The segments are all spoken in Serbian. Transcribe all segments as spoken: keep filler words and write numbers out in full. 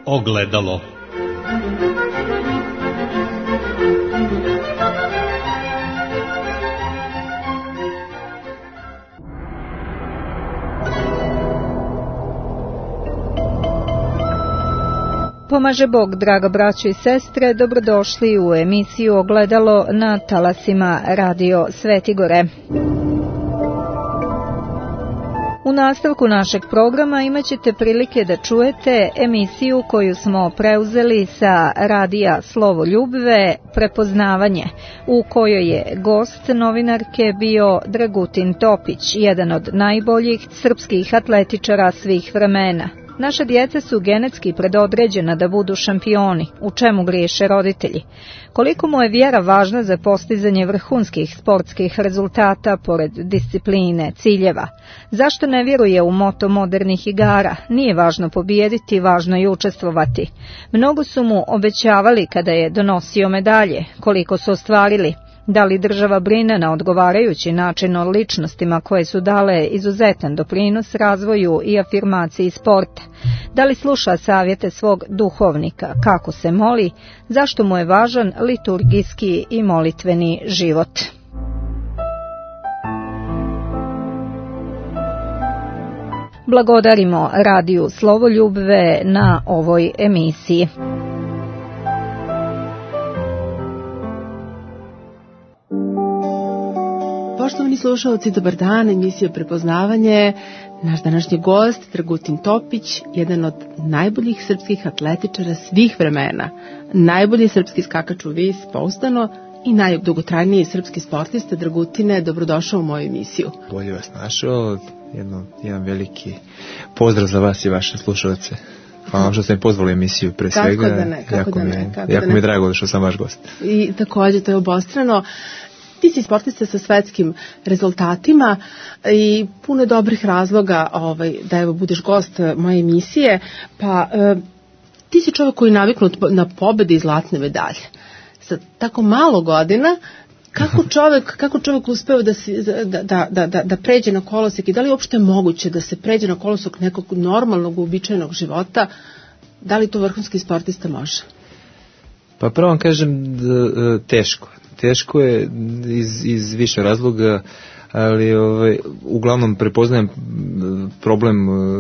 Ogledalo. Pomaže Bog, draga braćo i sestre, dobrodošli u emisiju Ogledalo na talasima Radio Svetigore. U nastavku našeg programa imat ćete prilike da čujete emisiju koju smo preuzeli sa radija Slovo Ljubve, Prepoznavanje, u kojoj je gost novinarke bio Dragutin Topić, jedan od najboljih srpskih atletičara svih vremena. Naša djeca su genetski predodređena da budu šampioni, u čemu griješe roditelji. Koliko mu je vjera važna za postizanje vrhunskih sportskih rezultata pored discipline, ciljeva? Zašto ne vjeruje u moto modernih igara? Nije važno pobijediti, važno je učestvovati. Mnogo su mu obećavali kada je donosio medalje, koliko su ostvarili. Da li država brine na odgovarajući način o ličnostima koje su dale izuzetan doprinos razvoju i afirmaciji sporta? Da li sluša savjete svog duhovnika, kako se moli, zašto mu je važan liturgijski i molitveni život? Blagodarimo radiju Slovo Ljubve na ovoj emisiji. Poštovani slušalci, dobar dan, emisija Prepoznavanje. Naš današnji gost, Dragutin Topić, jedan od najboljih srpskih atletičara svih vremena. Najbolji srpski skakač u vis, pouzdano, i najdugotrajniji srpski sportista. Dragutine, dobrodošao u moju emisiju. Bolje vas našao, jedno, jedan veliki pozdrav za vas i vaše slušalce. Hvala vam što ste mi pozvali emisiju pre kako svega. Da ne, kako jako da mi ne, je, kako jako da mi je drago što sam vaš gost. I također, to je obostrano. Ti si sportista sa svetskim rezultatima i puno dobrih razloga ovaj, da evo budeš gost moje emisije. Pa e, ti si čovjek koji je naviknut na pobjede i zlatne medalje. Sa tako malo godina, kako čovjek, kako čovjek uspeo da, si, da, da, da, da, da pređe na kolosek i da li je uopšte moguće da se pređe na kolosek nekog normalnog, uobičajenog života? Da li to vrhunski sportista može? Pa prvo vam kažem da, teško. Teško je iz, iz više razloga, ali ovaj, uglavnom prepoznajem problem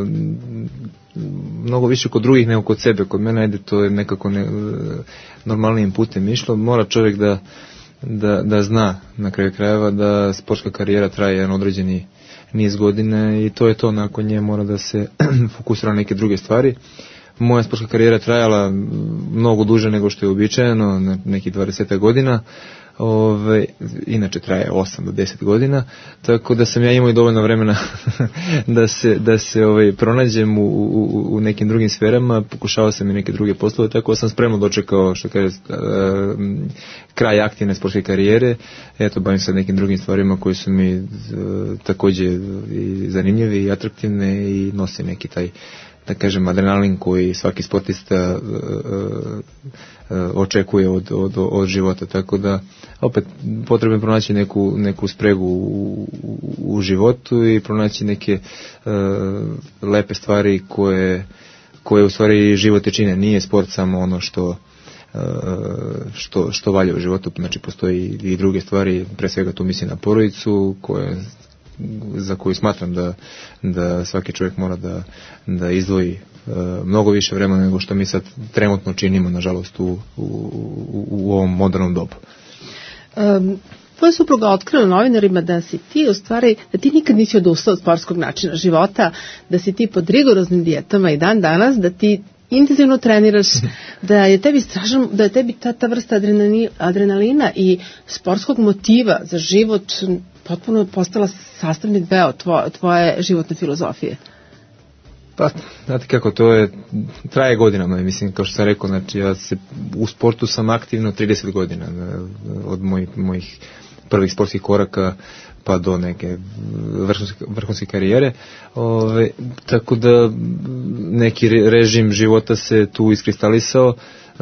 mnogo više kod drugih nego kod sebe. Kod mene ajde, to je nekako ne, normalnijim putem išlo. Mora čovjek da, da, da zna na kraju krajeva da sportska karijera traje jedan određeni niz godine i to je to, nakon nje mora da se fokusira na neke druge stvari. Moja sportska karijera trajala mnogo duže nego što je uobičajeno, na nekih dvadeset godina. Ove, inače traje osam do deset godina, tako da sam ja imao i dovoljno vremena da se, da se ovaj, pronađem u, u, u nekim drugim sferama, pokušavao sam i neke druge poslove, tako da sam spremno dočekao, što kaže, kraj aktivne sportske karijere. Eto, bavim se nekim drugim stvarima koji su mi također i zanimljivi i atraktivne i nose neki taj, da kažem, adrenalin koji svaki sportista uh, uh, očekuje od, od, od života, tako da opet potrebno pronaći neku, neku spregu u, u, u životu i pronaći neke uh, lepe stvari koje, koje u stvari život te čine. Nije sport samo ono što Uh, što, što valja u životu, znači postoji i druge stvari, pre svega tu mislim na porodicu koje, za koju smatram da, da svaki čovjek mora da, da izdvoji uh, mnogo više vremena nego što mi sad trenutno činimo, nažalost, u, u, u, u ovom modernom dobu. Um, tvoja supruga otkrila novinarima da si ti u stvari, da ti nikad nisi odustao od sportskog načina života, da si ti pod rigoroznim dijetama i dan danas, da ti intenzivno treniraš, da je tebi strašan, da je tebi ta, ta vrsta adrenalina i sportskog motiva za život potpuno postala sastavni deo tvoje, tvoje životne filozofije. Pa, znate kako, to je, traje godinama, mislim, kao što sam rekao, znači ja se, u sportu sam aktivno trideset godina, od mojih, mojih prvih sportskih koraka pa do neke vrhunske, vrhunske karijere. Ove, tako da neki režim života se tu iskristalisao. E,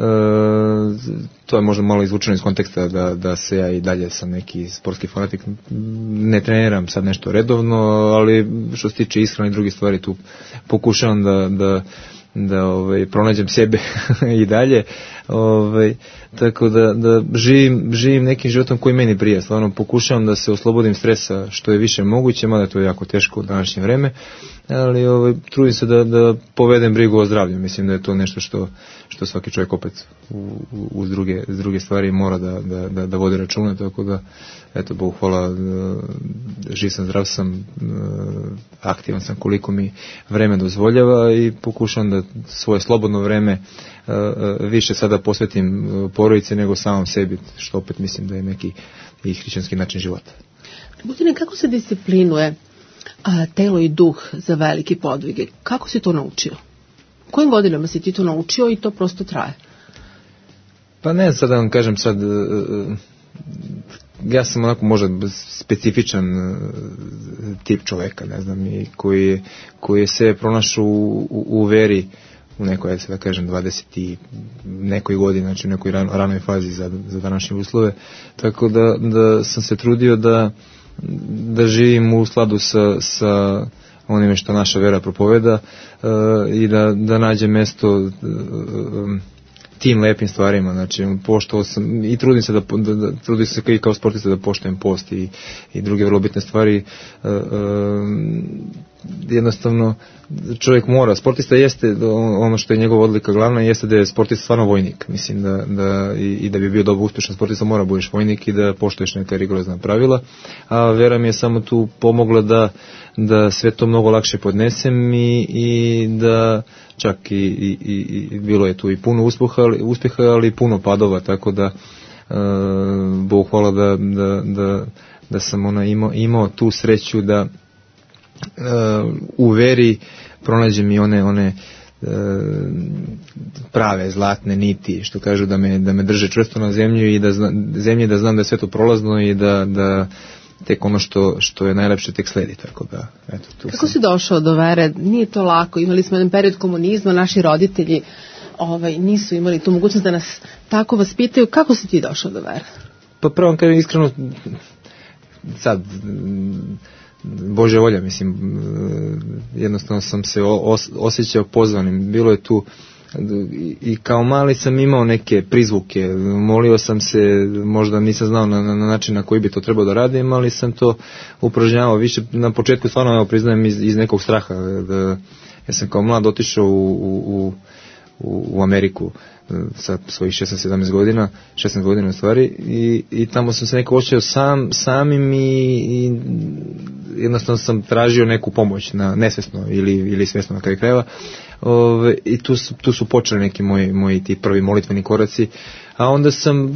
to je možda malo izvučeno iz konteksta da, da se ja i dalje sam neki sportski fanatik, ne treniram sad nešto redovno, ali što se tiče ishrane i druge stvari tu pokušavam da, da, da ovaj, pronađem sebe i dalje. Ovaj, tako da, da živim, živim nekim životom koji meni prija. Stvarno pokušavam da se oslobodim stresa što je više moguće, mada to je jako teško u današnje vreme, ali ovaj, trudim se da, da povedem brigu o zdravlju. Mislim da je to nešto što, što svaki čovjek opet uz druge, uz druge stvari mora da, da, da, da vodi računa, tako da eto, Bogu hvala, živ sam, zdrav sam, aktivan sam koliko mi vreme dozvoljava i pokušam da svoje slobodno vreme više sada posvetim porodici nego samom sebi, što opet mislim da je neki i hrišćanski način života. Butine, kako se disciplinuje a, telo i duh za velike podvige? Kako si to naučio? Kojim godinama si ti to naučio i to prosto traje? Pa ne, sad da vam kažem sad, ja sam onako možda specifičan tip čoveka, ne znam, i koji, koji je se pronašao u, u, u veri u nekoj, da kažem, dvadeset i nekoj godini, znači u nekoj ran, ranoj fazi za, za današnje uslove, tako da, da sam se trudio da, da živim u skladu sa, sa onime što naša vera propoveda uh, i da, da nađem mesto uh, um, tim lepim stvarima, znači poštovao sam i trudim se da, da, da trudim se i kao sportista da poštujem post i, i druge vrlo bitne stvari. Uh, uh, jednostavno čovjek mora, sportista jeste ono što je njegova odlika glavna, jeste da je sportista stvarno vojnik, mislim da, da i, i da bi bio dobro uspješan sportista mora budeš vojnik i da poštuješ neka rigorozna pravila, a vera mi je samo tu pomogla da, da sve to mnogo lakše podnesem i, i da čak i, i, i, i bilo je tu i puno uspjeha, ali, uspjeha, ali i puno padova, tako da uh, Bog hvala da, da, da, da sam ona imao, imao tu sreću da uh, u veri pronađem i one, one uh, prave zlatne niti, što kažu da me, da me drže čvrsto na zemlju i da zna, zemlji da znam da je sve to prolazno i da, da tek ono što, što je najlepše tek sledi, tako da, eto, tu Kako sam. si došao do vere? Nije to lako, imali smo jedan period komunizma, naši roditelji ovaj, nisu imali tu mogućnost da nas tako vaspitaju. Kako si ti došao do vere? Pa prvo vam kažem iskreno, sad, Božja volja, mislim, jednostavno sam se os, osjećao pozvanim, bilo je tu i kao mali sam imao neke prizvuke, molio sam se, možda nisam znao na, na način na koji bi to trebao da radim, ali sam to upražnjavao više, na početku stvarno, evo, priznajem, iz, iz nekog straha, da, ja sam kao mlad otišao u, u, u, u Ameriku sa svojih šesnaest sedamnaest godina, šesnaest godina u stvari, i, i tamo sam se neko osjećao sam, samim i, i jednostavno sam tražio neku pomoć, na, nesvesno ili, ili svesno na kraju krajeva. Ove, i tu su, tu su počeli neki moji, moji ti prvi molitveni koraci, a onda sam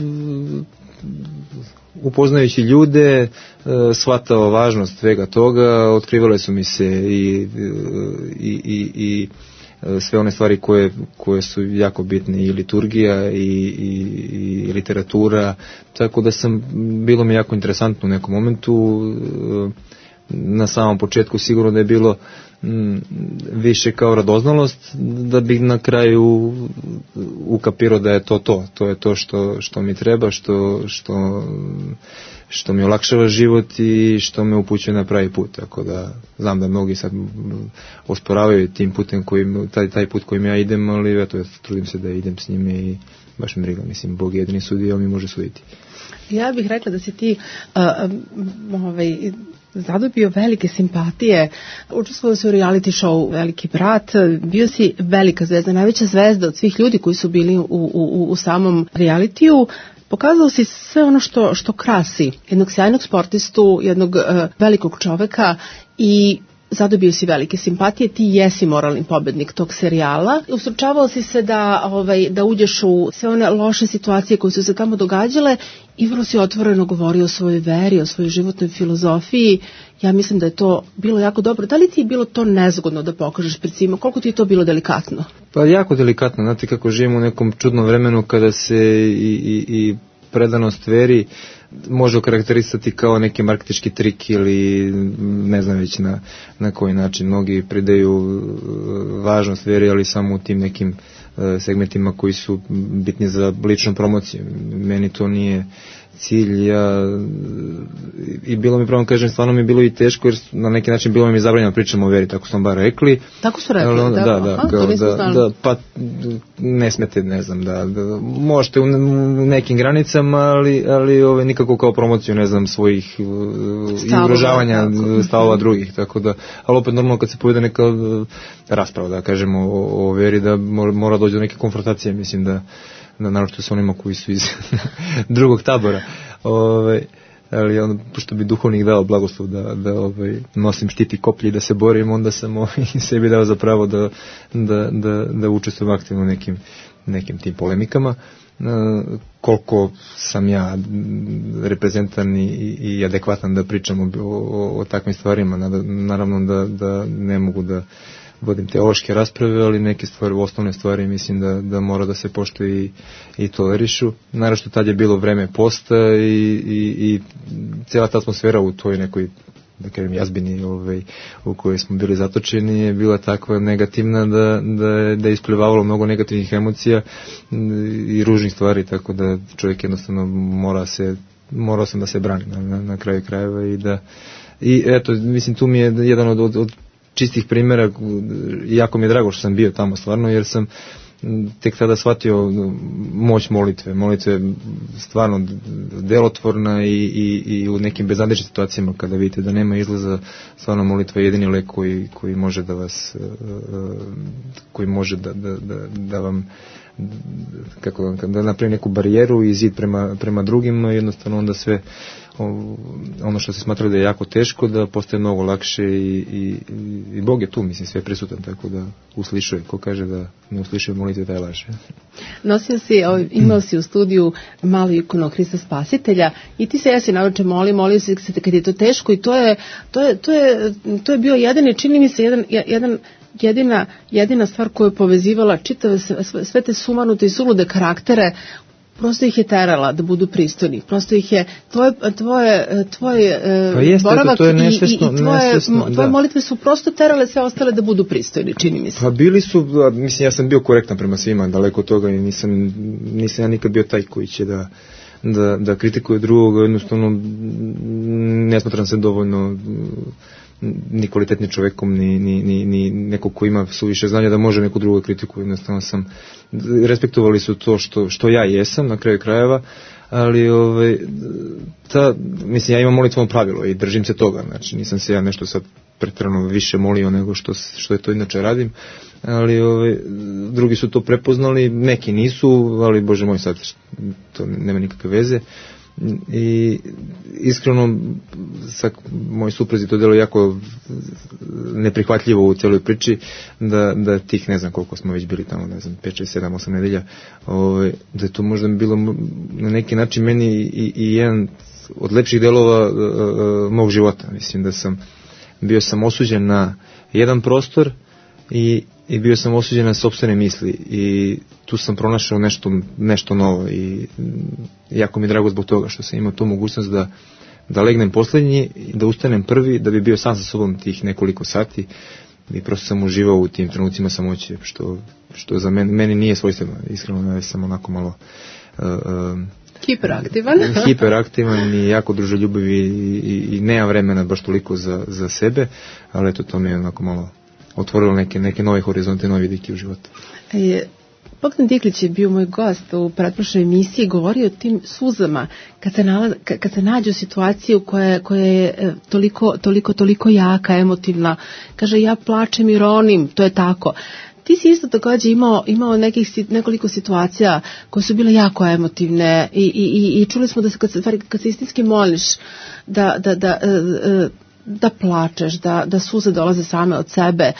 upoznajući ljude shvatao važnost svega toga, otkrivale su mi se i, i, i, i sve one stvari koje, koje su jako bitne, i liturgija i, i, i literatura, tako da sam, bilo mi jako interesantno u nekom momentu. Na samom početku sigurno da je bilo m, više kao radoznalost, da bih na kraju ukapirao da je to to, to je to što, što mi treba, što, što, što mi olakšava život i što me upućuje na pravi put, tako da znam da mnogi sad osporavaju tim putem kojim, taj, taj put kojim ja idem, ali eto, ja trudim se da idem s njime i baš mi briga, mislim, Bog je jedini sudija, on mi može suditi. Ja bih rekla da si ti uh, um, ovaj, zadobio velike simpatije, učestvovao si u reality show Veliki brat, bio si velika zvezda, najveća zvezda od svih ljudi koji su bili u, u, u samom realitiju. Pokazao si sve ono što, što krasi jednog sjajnog sportistu, jednog uh, velikog čoveka i zadobio si velike simpatije, ti jesi moralni pobednik tog serijala. Ustručavao si se da, ovaj, da uđeš u sve one loše situacije koje su se tamo događale i vrlo si otvoreno govorio o svojoj veri, o svojoj životnoj filozofiji. Ja mislim da je to bilo jako dobro. Da li ti je bilo to nezgodno da pokažeš pred svima? Koliko ti je to bilo delikatno? Pa jako delikatno. Znate kako živimo u nekom čudnom vremenu kada se i, i, i predanost veri može okarakterisati kao neki marketinški trik ili ne znam već na, na koji način. Mnogi pridaju važnost veri, ali samo u tim nekim segmentima koji su bitni za ličnu promociju. Meni to nije, cilj. Ja, i bilo mi, pravo kažem, stvarno mi je bilo i teško, jer na neki način bilo mi zabranjeno pričamo o veri, tako smo bar rekli. Tako su rekli, onda, da, da, da, aha, kao, to nisam da, znala. da, pa ne smete, ne znam, da, da možete u nekim granicama, ali, ali ove, nikako kao promociju, ne znam, svojih izražavanja stavova drugih, tako da, ali opet normalno kad se povede neka rasprava, da kažemo, o, o veri, da mora doći do neke konfrontacije, mislim da, da naročito sa onima koji su iz drugog tabora, ove, ali ono, pošto bi duhovnik dao blagoslov da, da ovaj, nosim štiti koplji i da se borim, onda sam ovaj, sebi dao za pravo da, da, da, da učestvujem aktivno nekim, nekim tim polemikama. E, koliko sam ja reprezentan i, i adekvatan da pričam o, o, o takvim stvarima, naravno da, da ne mogu da vodim teološke rasprave, ali neke stvari, osnovne stvari mislim da, da mora da se poštuje i, i tolerišu. Naravno što tad je bilo vreme posta i, i, i cijela ta atmosfera u toj nekoj, da kažem, jazbini ovaj, u kojoj smo bili zatočeni je bila takva negativna da, da, da je isplivavalo mnogo negativnih emocija i ružnih stvari, tako da čovjek jednostavno mora se, morao sam da se brani na, na, na kraju krajeva i da, i eto, mislim tu mi je jedan od, od, od čistih primjera, jako mi je drago što sam bio tamo stvarno, jer sam tek tada shvatio moć molitve. Molitva je stvarno delotvorna i, i, i u nekim bezadečnim situacijama kada vidite da nema izlaza, stvarno molitva je jedini lek koji, koji može da vas koji može da, da, da, da vam kako da napravi neku barijeru i zid prema, prema drugima, jednostavno onda sve ono što se smatrali da je jako teško da postaje mnogo lakše i, i, i Bog je tu, mislim, sve prisutan, tako da uslišuje, ko kaže da ne uslišuje molitve, taj laže. Nosio si, imao si u studiju malu ikonu Hrista Spasitelja i ti se, ja si naroče moli, molio si se kad je to teško i to je, to je, to je, to je bio jedan, čini mi se, jedan, jedan jedina, jedina stvar koja je povezivala čitave sve te sumanute i sulude karaktere, prosto ih je terala da budu pristojni, prosto ih je tvoje, tvoje, tvoje pa jeste, boravak to je i, nesvesno, i tvoje, nesvesno, tvoje da. molitve su prosto terale sve ostale da budu pristojni, čini mi se. Pa bili su, mislim, ja sam bio korektan prema svima, daleko od toga i nisam, nisam ja nikad bio taj koji će da da, da kritikuje drugog, jednostavno ne smatram se dovoljno ni kvalitetni čovekom, ni, ni, ni, ni neko ko ima suviše znanja da može neku drugu kritiku, jednostavno sam, respektovali su to što, što ja jesam na kraju krajeva, ali ovaj, ta, mislim, ja imam molitvom pravilo i držim se toga, znači nisam se ja nešto sad pretjerano više molio nego što, što je to inače radim, ali ovaj, drugi su to prepoznali, neki nisu, ali Bože moj, sad to nema nikakve veze. I iskreno sa moj supruzi to delo jako neprihvatljivo u celoj priči da, da tih ne znam koliko smo već bili tamo, ne znam, pet, šest, sedam, osam nedelja, ovaj, da je to možda bilo na neki način meni i, i jedan od lepših delova uh, mog života. Mislim da sam bio sam osuđen na jedan prostor i, i bio sam osuđen na sopstvene misli i tu sam pronašao nešto, nešto novo i jako mi je drago zbog toga što sam imao tu mogućnost da, da legnem poslednji, da ustanem prvi, da bi bio sam sa sobom tih nekoliko sati i prosto sam uživao u tim trenucima samoće, što, što za meni, meni nije svojstveno, iskreno ja sam onako malo uh, uh, hiperaktivan hiperaktivan i jako druželjubiv i, i, i nema vremena baš toliko za, za sebe, ali eto to mi je onako malo otvorilo neke, neke nove horizonte, nove vidike u životu. E, Bogdan Diklić je bio moj gost u pretprošloj emisiji, govorio o tim suzama kad se, nalaz, kad se nađe u situaciju koja, koja je toliko, toliko, toliko jaka, emotivna. Kaže, ja plačem i ronim, to je tako. Ti si isto također imao, imao nekih, nekoliko situacija koje su bile jako emotivne i, i, i čuli smo da se kad se, kad se istinski moliš da, da, da, da, da plačeš, da, da suze dolaze same od sebe.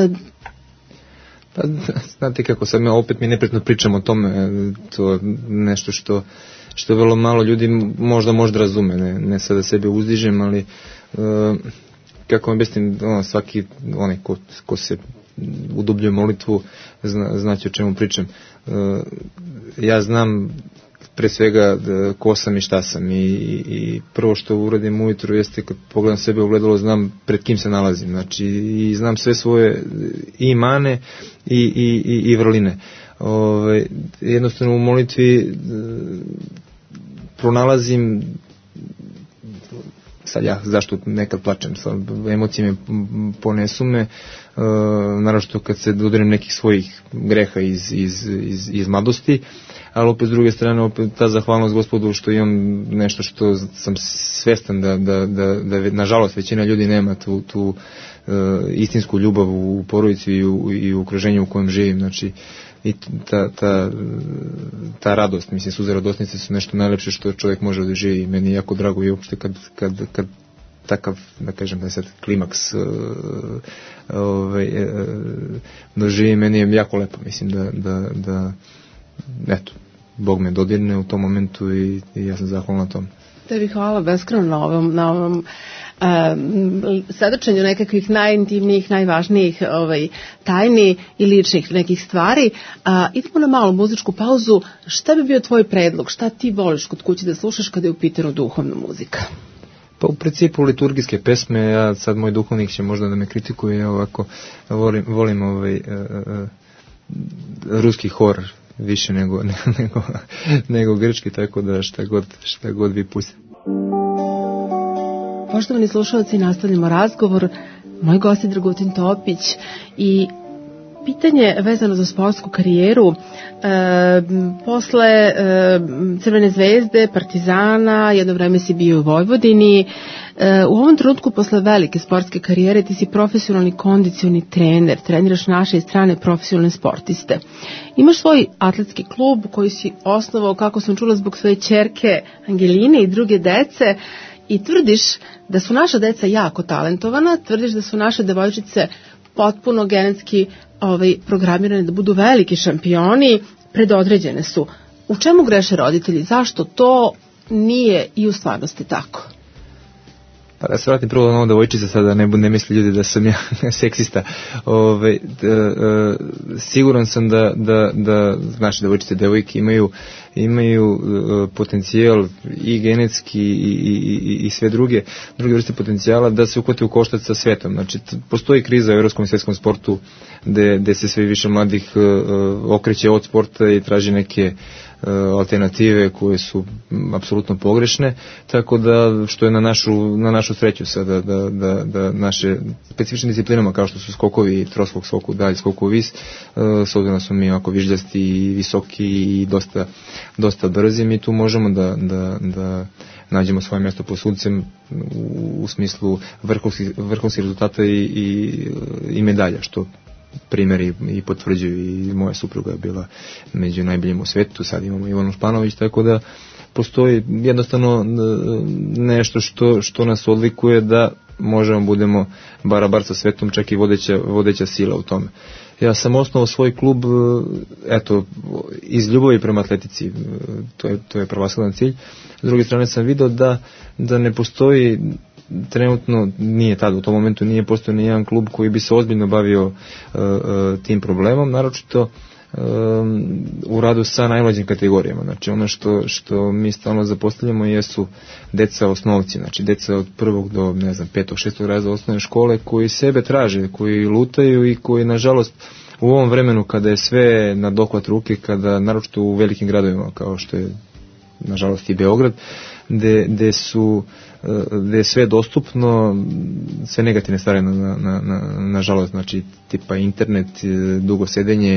Pa, znate kako, sad me opet mi nepretno pričam o tome, to je nešto što, što vrlo malo ljudi možda možda razume, ne, ne sad da sebe uzdižem, ali uh, kako vam objasnim, ono, svaki onaj ko, ko se udubljuje molitvu zna, znači o čemu pričam. Uh, ja znam pre svega da, ko sam i šta sam i, i prvo što uradim ujutru jeste kad pogledam sebe u ogledalo znam pred kim se nalazim, znači i znam sve svoje i mane i, i, i, i vrline. Ove, jednostavno u molitvi pronalazim, sad ja zašto nekad plačem, emocije me ponesu me, uh, naravno kad se dodirem nekih svojih greha iz, iz, iz, iz mladosti, ali opet s druge strane opet ta zahvalnost Gospodu što imam nešto što sam svestan da, da, da, da nažalost većina ljudi nema tu, tu uh, istinsku ljubav u porodici i u, i u okruženju u kojem živim, znači i ta, ta, ta radost, mislim, suze radosnice su nešto najlepše što čovjek može da živi. Meni je jako drago i uopšte kad, kad, kad takav, da kažem, da je sad klimaks uh, ovaj, uh, doživi, meni je jako lepo, mislim da, da, da eto, Bog me dodirne u tom momentu i, i ja sam zahvalan na tom. Tebi hvala beskrajno na ovom, na ovom um, svedočenju nekakvih najintimnijih, najvažnijih ovaj, tajni i ličnih nekih stvari. Uh, idemo na malu muzičku pauzu. Šta bi bio tvoj predlog? Šta ti voliš kod kuće da slušaš kada je u pitanju duhovna muzika? Pa u principu liturgijske pesme, ja sad moj duhovnik će možda da me kritikuje, ja ovako volim, volim ovaj, uh, uh, ruski hor više nego, nego, nego grčki, tako da šta god, šta god vi pustite. Poštovani slušalci, nastavljamo razgovor. Moj gost je Dragutin Topić i pitanje vezano za sportsku karijeru. E, posle e, Crvene zvezde, Partizana, jedno vreme si bio u Vojvodini. E, u ovom trenutku, posle velike sportske karijere, ti si profesionalni kondicioni trener, treniraš naše i strane profesionalne sportiste. Imaš svoj atletski klub koji si osnovao, kako sam čula, zbog svoje ćerke Angeline i druge dece, i tvrdiš da su naša deca jako talentovana, tvrdiš da su naše devojčice potpuno genetski ovaj, programirane da budu veliki šampioni, predodređene su. U čemu greše roditelji? Zašto to nije i u stvarnosti tako? Pa da se vratim prvo na ovo devojčice, sada ne, ne misli ljudi da sam ja seksista. Ove, da, da, siguran sam da, da, da naše devojčice, devojke imaju, imaju uh, potencijal i genetski i, i, i, i sve druge, druge vrste potencijala da se uhvate u koštac sa svetom. Znači, t- postoji kriza u evropskom i svetskom sportu gde, gde se sve više mladih uh, okreće od sporta i traži neke alternative koje su apsolutno pogrešne, tako da što je na našu, na našu sreću sada da, da, da naše specifične disciplinama kao što su skokovi, troskok skoku, dalj skoku vis, s obzirom da smo mi ovako vižljasti i visoki i dosta, dosta brzi, mi tu možemo da, da, da nađemo svoje mjesto pod suncem u, u smislu vrhunskih, vrhunskih rezultata i, i, i medalja, što primjeri i potvrđuju, i moja supruga je bila među najboljim u svetu, sad imamo Ivanu Španović, tako da postoji jednostavno nešto što, što nas odlikuje da možemo budemo barabar sa svetom, čak i vodeća, vodeća sila u tome. Ja sam osnovao svoj klub, eto, iz ljubavi prema atletici, to je, to je prvasladan cilj. S druge strane sam video da, da ne postoji trenutno, nije tada u tom momentu nije postojao ni jedan klub koji bi se ozbiljno bavio uh, uh, tim problemom, naročito um, u radu sa najmlađim kategorijama. Znači ono što, što mi stalno zapostavljamo jesu deca osnovci, znači deca od prvog do, ne znam, petog, šestog razreda osnovne škole koji sebe traže, koji lutaju i koji, nažalost, u ovom vremenu kada je sve na dohvat ruke, kada naročito u velikim gradovima kao što je, nažalost, i Beograd, gde, gde su gde je sve dostupno, sve negativne stvari na, na, na, na žalost, znači tipa internet, dugo sedenje,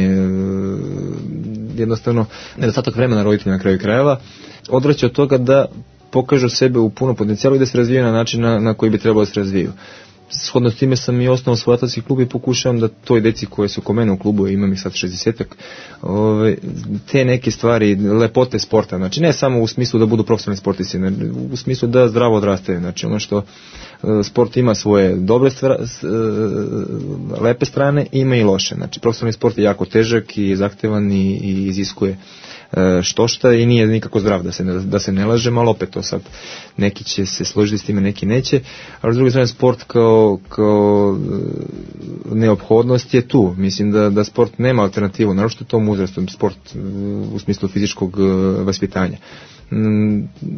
jednostavno nedostatak vremena roditelja na kraju krajeva, odvraća od toga da pokažu sebe u puno potencijalu i da se razvijaju na način na, na koji bi trebalo da se razviju. Shodno s time sam i osnovao svoj atletski klub i pokušavam da toj deci koje su kod mene u klubu, imam ih sad šezdesetak, ove, te neke stvari, lepote sporta, znači ne samo u smislu da budu profesionalni sportisti, ne, u smislu da zdravo odrastaju, znači ono što sport ima svoje dobre stra, lepe strane, ima i loše, znači profesionalni sport je jako težak i zahtevan i, i iziskuje što šta i nije nikako zdrav, da se, ne, da se ne laže, ali opet to sad neki će se složiti s time, neki neće, ali s druge strane sport kao, kao neophodnost je tu, mislim da, da sport nema alternativu, naročito tom uzrastu, sport u smislu fizičkog vaspitanja.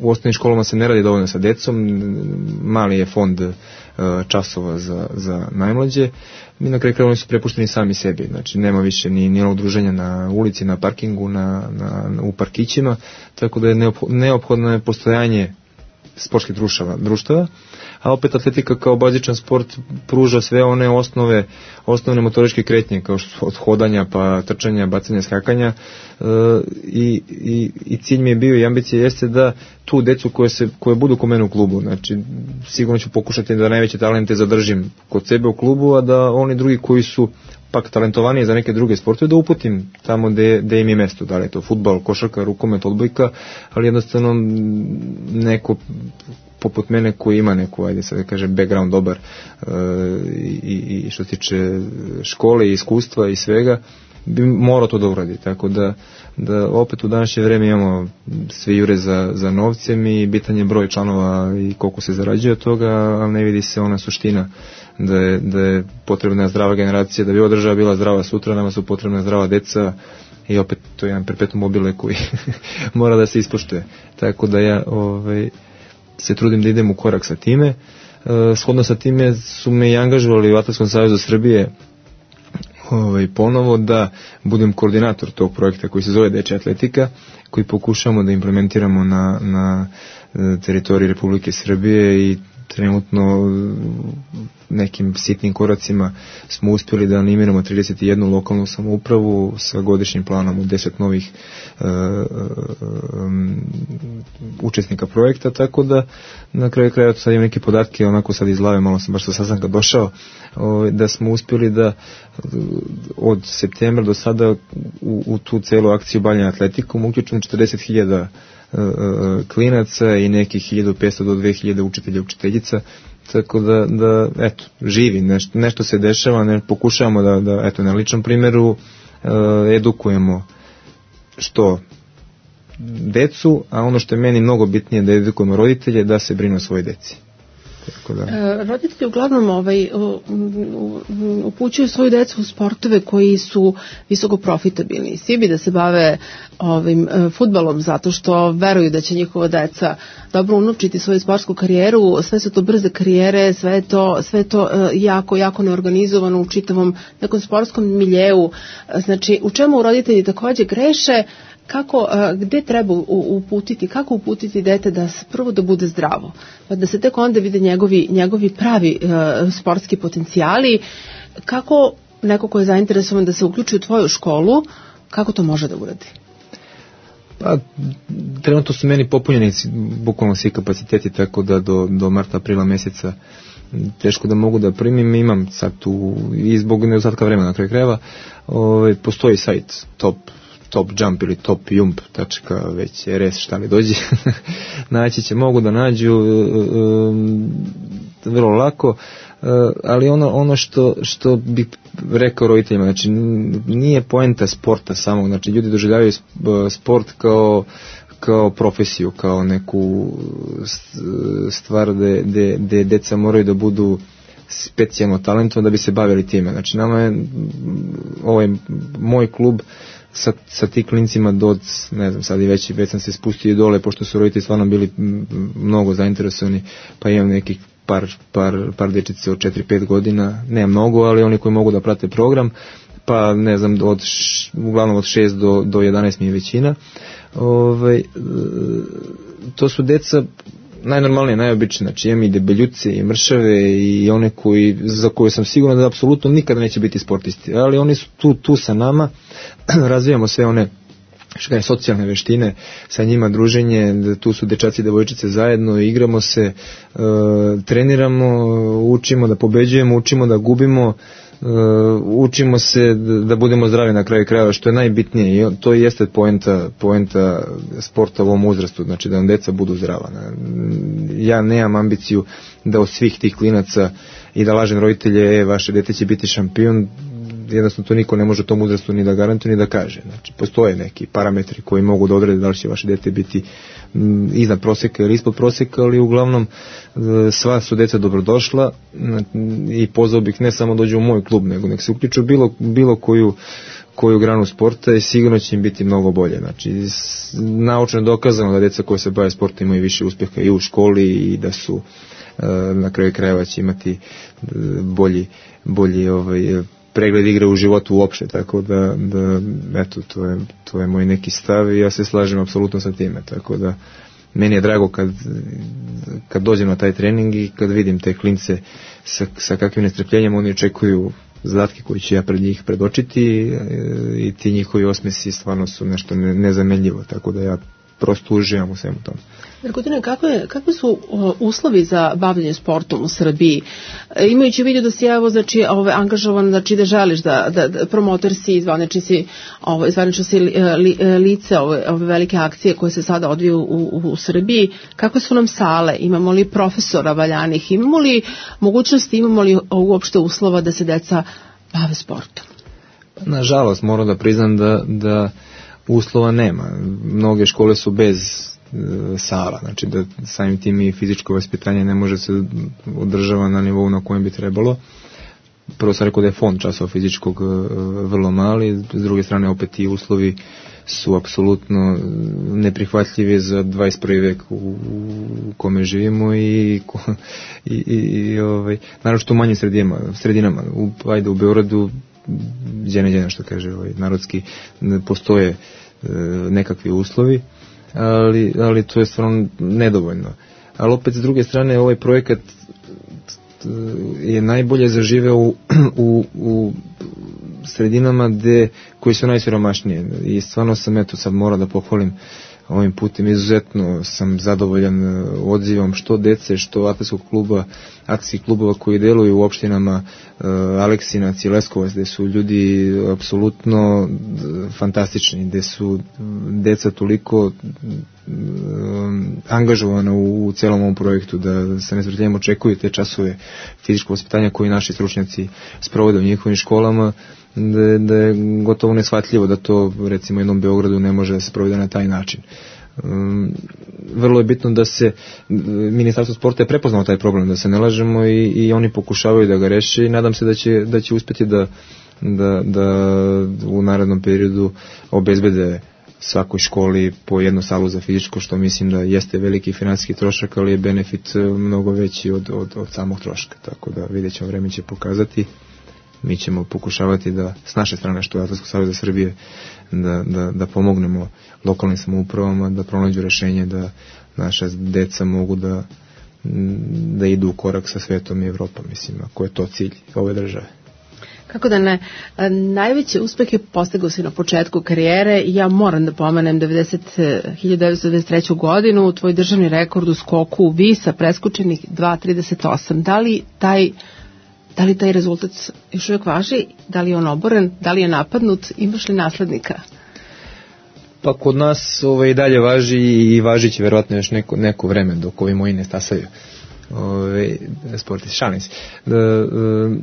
u osnovnim školama se ne radi dovoljno sa decom, mali je fond časova za, za najmlađe, mi na kraju krajeva oni su prepušteni sami sebi, znači nema više ni, ni udruženja na ulici, na parkingu, na, na, na, u parkićima, tako da je neophodno je postojanje sportskih društava, društava, a opet atletika kao bazičan sport pruža sve one osnove, osnovne motoričke kretnje, kao što od hodanja pa trčanja, bacanja, skakanja, e, i, i, i cilj mi je bio i ambicija jeste da tu decu koje, se, koje budu kod mene u klubu, znači sigurno ću pokušati da najveće talente zadržim kod sebe u klubu, a da oni drugi koji su pak talentovaniji za neke druge sportove da uputim tamo gde, gde im je mesto, da li je to fudbal, košarka, rukomet, odbojka, ali jednostavno neko poput mene koji ima neku, ajde sad da kažem, background dobar e, i, i što se tiče škole i iskustva i svega, bi morao to da uradi, tako da, da opet u današnje vreme imamo sve jure za, za novcem i bitan je broj članova i koliko se zarađuje od toga, ali ne vidi se ona suština da je, da je potrebna zdrava generacija, da bi ova država bila zdrava sutra, nama su potrebna zdrava deca i opet to je jedan perpetuum mobile koji mora da se ispoštuje, tako da ja ovaj, se trudim da idem u korak sa time. E, shodno sa time su me i angažovali u Atletskom savezu Srbije ovaj, ponovo da budem koordinator tog projekta koji se zove Dečja atletika, koji pokušamo da implementiramo na, na teritoriji Republike Srbije i trenutno nekim sitnim koracima smo uspjeli da animiramo trideset jednu lokalnu samoupravu sa godišnjim planom u deset novih uh, um, učesnika projekta, tako da na kraju kraja sad imam neke podatke, onako sad iz glave, malo sam baš sa sastanka došao, uh, da smo uspjeli da od septembra do sada u, u tu celu akciju bavljanja atletikom uključeno četrdeset hiljada klinaca i nekih hiljadu petsto do dve hiljade učitelja i učiteljica, tako da, da eto, živi, nešto, nešto se dešava, ne, pokušavamo da, da eto, na ličnom primjeru uh, edukujemo što decu, a ono što je meni mnogo bitnije da edukujemo roditelje da se brinu o svojoj deci. Tako da. E, roditelji uglavnom ovaj, upućuju svoju decu u sportove koji su visoko profitabilni. Svi bi da se bave ovim fudbalom zato što veruju da će njihova deca dobro unovčiti svoju sportsku karijeru. Sve su to brze karijere, sve je to, sve je to jako, jako neorganizovano u čitavom nekom sportskom miljeu. Znači, u čemu roditelji takođe greše, kako, gde treba uputiti, kako uputiti dete da prvo da bude zdravo, pa da se tek onda vide njegovi, njegovi pravi uh, sportski potencijali, kako neko ko je zainteresovan da se uključi u tvoju školu, kako to može da uradi? Pa, trenutno su meni popunjeni bukvalno svi kapaciteti, tako da do, do marta, aprila meseca teško da mogu da primim, imam sad tu i zbog nedostatka vremena na kraju krajeva, ovaj, postoji sajt top top jump ili top jump tačka već rs šta li dođe naći će, mogu da nađu um, vrlo lako, uh, ali ono, ono što, što bih rekao roditeljima, znači nije poenta sporta samog, znači ljudi doživljavaju sport kao kao profesiju, kao neku stvar gde, gde deca moraju da budu specijalno talentovani da bi se bavili time, znači nama je ovaj moj klub sa, sa ti klincima do, ne znam, sad i već, već sam se spustio i dole, pošto su roditelji stvarno bili mnogo zainteresovani, pa imam nekih par, par, par dečice od četiri pet godina, ne mnogo, ali oni koji mogu da prate program, pa ne znam, od, uglavnom od šest do, do jedanaest mi je većina. Ove, to su deca najnormalnije, najobičnije, znači imam i debeljuce i mršave i one koji, za koje sam siguran da apsolutno nikada neće biti sportisti, ali oni su tu, tu sa nama, razvijamo sve one što je socijalne veštine, sa njima druženje, tu su dečaci i devojčice zajedno, igramo se, e, treniramo, učimo da pobeđujemo, učimo da gubimo, Uh, učimo se da budemo zdravi na kraju krajeva, što je najbitnije, i to jeste poenta, poenta sporta u ovom uzrastu, znači da nam deca budu zdrava. Ja nemam ambiciju da od svih tih klinaca i da lažem roditelje, e, vaše dete će biti šampion, jednostavno to niko ne može u tom uzrastu ni da garantuje ni da kaže. Znači, postoje neki parametri koji mogu da odrede da li će vaše dete biti m, iznad proseka ili ispod proseka, ali uglavnom sva su deca dobrodošla i pozvao bih ne samo dođu u moj klub, nego nek se uključu bilo, bilo koju koju granu sporta i sigurno će im biti mnogo bolje. Znači, naučno je dokazano da djeca koja se bave sportom imaju više uspjeha i u školi i da su na kraju krajeva će imati bolji, bolji ovaj, pregled igre u životu uopšte, tako da, da eto, to je, to je moj neki stav i ja se slažem apsolutno sa time, tako da meni je drago kad, kad dođem na taj trening i kad vidim te klince sa, sa kakvim nestrpljenjem oni očekuju zadatke koje ću ja pred njih predočiti i ti njihovi osmesi stvarno su nešto ne, nezamenljivo, tako da ja prosto uživam u svemu tomu. Dragutina, kakve, kakve su o, uslovi za bavljanje sportom u Srbiji? E, imajući vidio da si evo, znači, ove, angažovan, znači da želiš da, da, da promotor si, zvanični si, ovo, zvanično si li, li, lice ove, ove velike akcije koje se sada odviju u, u, u Srbiji. Kakve su nam sale? Imamo li profesora valjanih? Imamo li mogućnosti, imamo li uopšte uslova da se deca bave sportom? Nažalost, moram da priznam da, da uslova nema. Mnoge škole su bez sala, znači da samim tim i fizičko vaspitanje ne može se održava na nivou na kojem bi trebalo. Prvo sam rekao da je fond časova fizičkog vrlo mali, s druge strane opet i uslovi su apsolutno neprihvatljivi za dvadeset prvi vek u, u kome živimo i, i, i, i ovaj, naravno što u manjim sredinama, sredinama u, ajde u Beogradu gdje neđe što kaže ovaj, narodski postoje e, nekakvi uslovi, ali, ali to je stvarno nedovoljno. Ali opet s druge strane ovaj projekat je najbolje zaživeo u, u, u sredinama gde, koji su najsiromašnije i stvarno sam eto sad mora da pohvalim ovim putem, izuzetno sam zadovoljan odzivom što dece, što atletskog kluba, atletskih klubova koji deluju u opštinama uh, Aleksinac i Leskovac, gde su ljudi apsolutno fantastični, gde su deca toliko um, angažovana u, u celom ovom projektu da se nestrpljenjem očekuju te časove fizičkog vaspitanja koji naši stručnjaci sprovode u njihovim školama, da, da je gotovo neshvatljivo da to recimo jednom Beogradu ne može da se provede na taj način. Um, vrlo je bitno da se Ministarstvo sporta je prepoznalo taj problem, da se ne lažemo i, i oni pokušavaju da ga reše i nadam se da će, da će uspjeti da, da, da u narednom periodu obezbede svakoj školi po jednu salu za fizičko, što mislim da jeste veliki finansijski trošak, ali je benefit mnogo veći od, od, od samog troška, tako da vidjet ćemo, vreme će pokazati. Mi ćemo pokušavati da s naše strane, što je Atletskog saveza Srbije, da, da, da pomognemo lokalnim samoupravama, da pronađu rešenje da naša deca mogu da, da idu u korak sa svetom i Evropom, mislim, ako je to cilj ove države. Kako da ne, najveće uspehe postigao si na početku karijere. Ja moram da pomenem hiljadu devetsto devedeset treću godinu, tvoj državni rekord u skoku u Visa, preskočenih dva trideset osam. Da li taj Da li taj rezultat još uvijek važi? Da li je on oboren? Da li je napadnut? Imaš li naslednika? Pa kod nas ovaj, i dalje važi i važit će verovatno još neko, neko vreme dok ovi moji ne stasaju. Ovaj, sportist, šalim se. Da, um,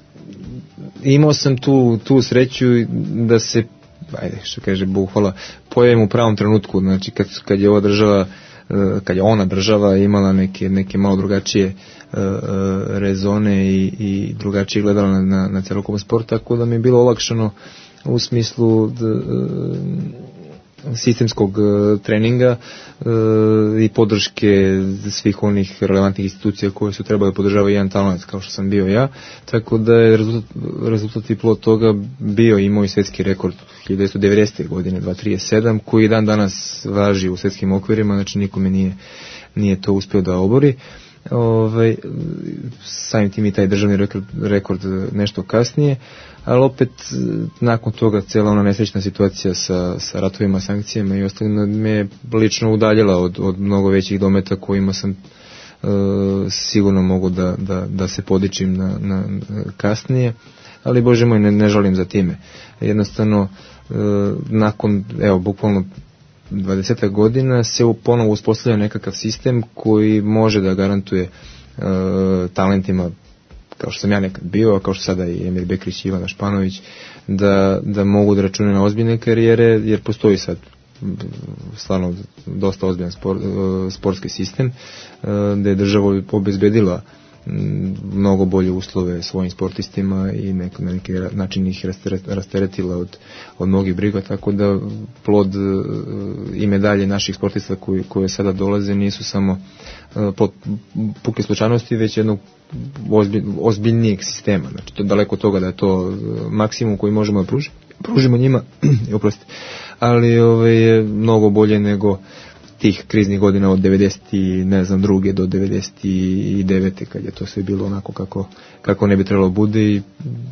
imao sam tu, tu sreću da se, ajde, što kaže Bog hvala, pojavim u pravom trenutku. Znači kad, kad je ova država kad je ona država imala neke, neke malo drugačije uh, rezone i, i drugačije gledala na, na, na celokupan sport, tako da mi je bilo olakšano u smislu d, uh, sistemskog uh, treninga uh, i podrške svih onih relevantnih institucija koje su trebali podržavati jedan talent kao što sam bio ja, tako da je rezultat, rezultat i plod toga bio i moj svjetski rekord hiljadu devetsto devedesete godine dva trideset sedam koji dan danas važi u svjetskim okvirima, znači nikome nije, nije to uspio da obori. Ovaj, samim tim i taj državni rekord, rekord nešto kasnije, ali opet nakon toga cijela ona nesrećna situacija sa, sa ratovima, sankcijama i ostalim me lično udaljila od, od mnogo većih dometa kojima sam uh, sigurno mogu da, da, da se podičim na, na kasnije, ali Bože moj, ne, ne žalim za time. Jednostavno uh, nakon, evo, bukvalno dvadeset godina se ponovo uspostavlja nekakav sistem koji može da garantuje uh, talentima kao što sam ja nekad bio, a kao što sada i Emir Bekrić i Ivana Španović, da, da mogu da račune na ozbiljne karijere, jer postoji sad stvarno dosta ozbiljan sport, uh, sportski sistem uh, da je država obezbedila mnogo bolje uslove svojim sportistima i neko, na neki način ih rasteretila od, od mnogih briga, tako da plod i medalje naših sportista koji, koje sada dolaze nisu samo plod puke slučajnosti, već jednog ozbilj, ozbiljnijeg sistema. Znači, to je daleko od toga da je to maksimum koji možemo da pružimo, pružimo njima, oprosti, ali ove, je mnogo bolje nego tih kriznih godina od devedeset ne znam druge do devedeset devete kad je to sve bilo onako kako, kako ne bi trebalo bude i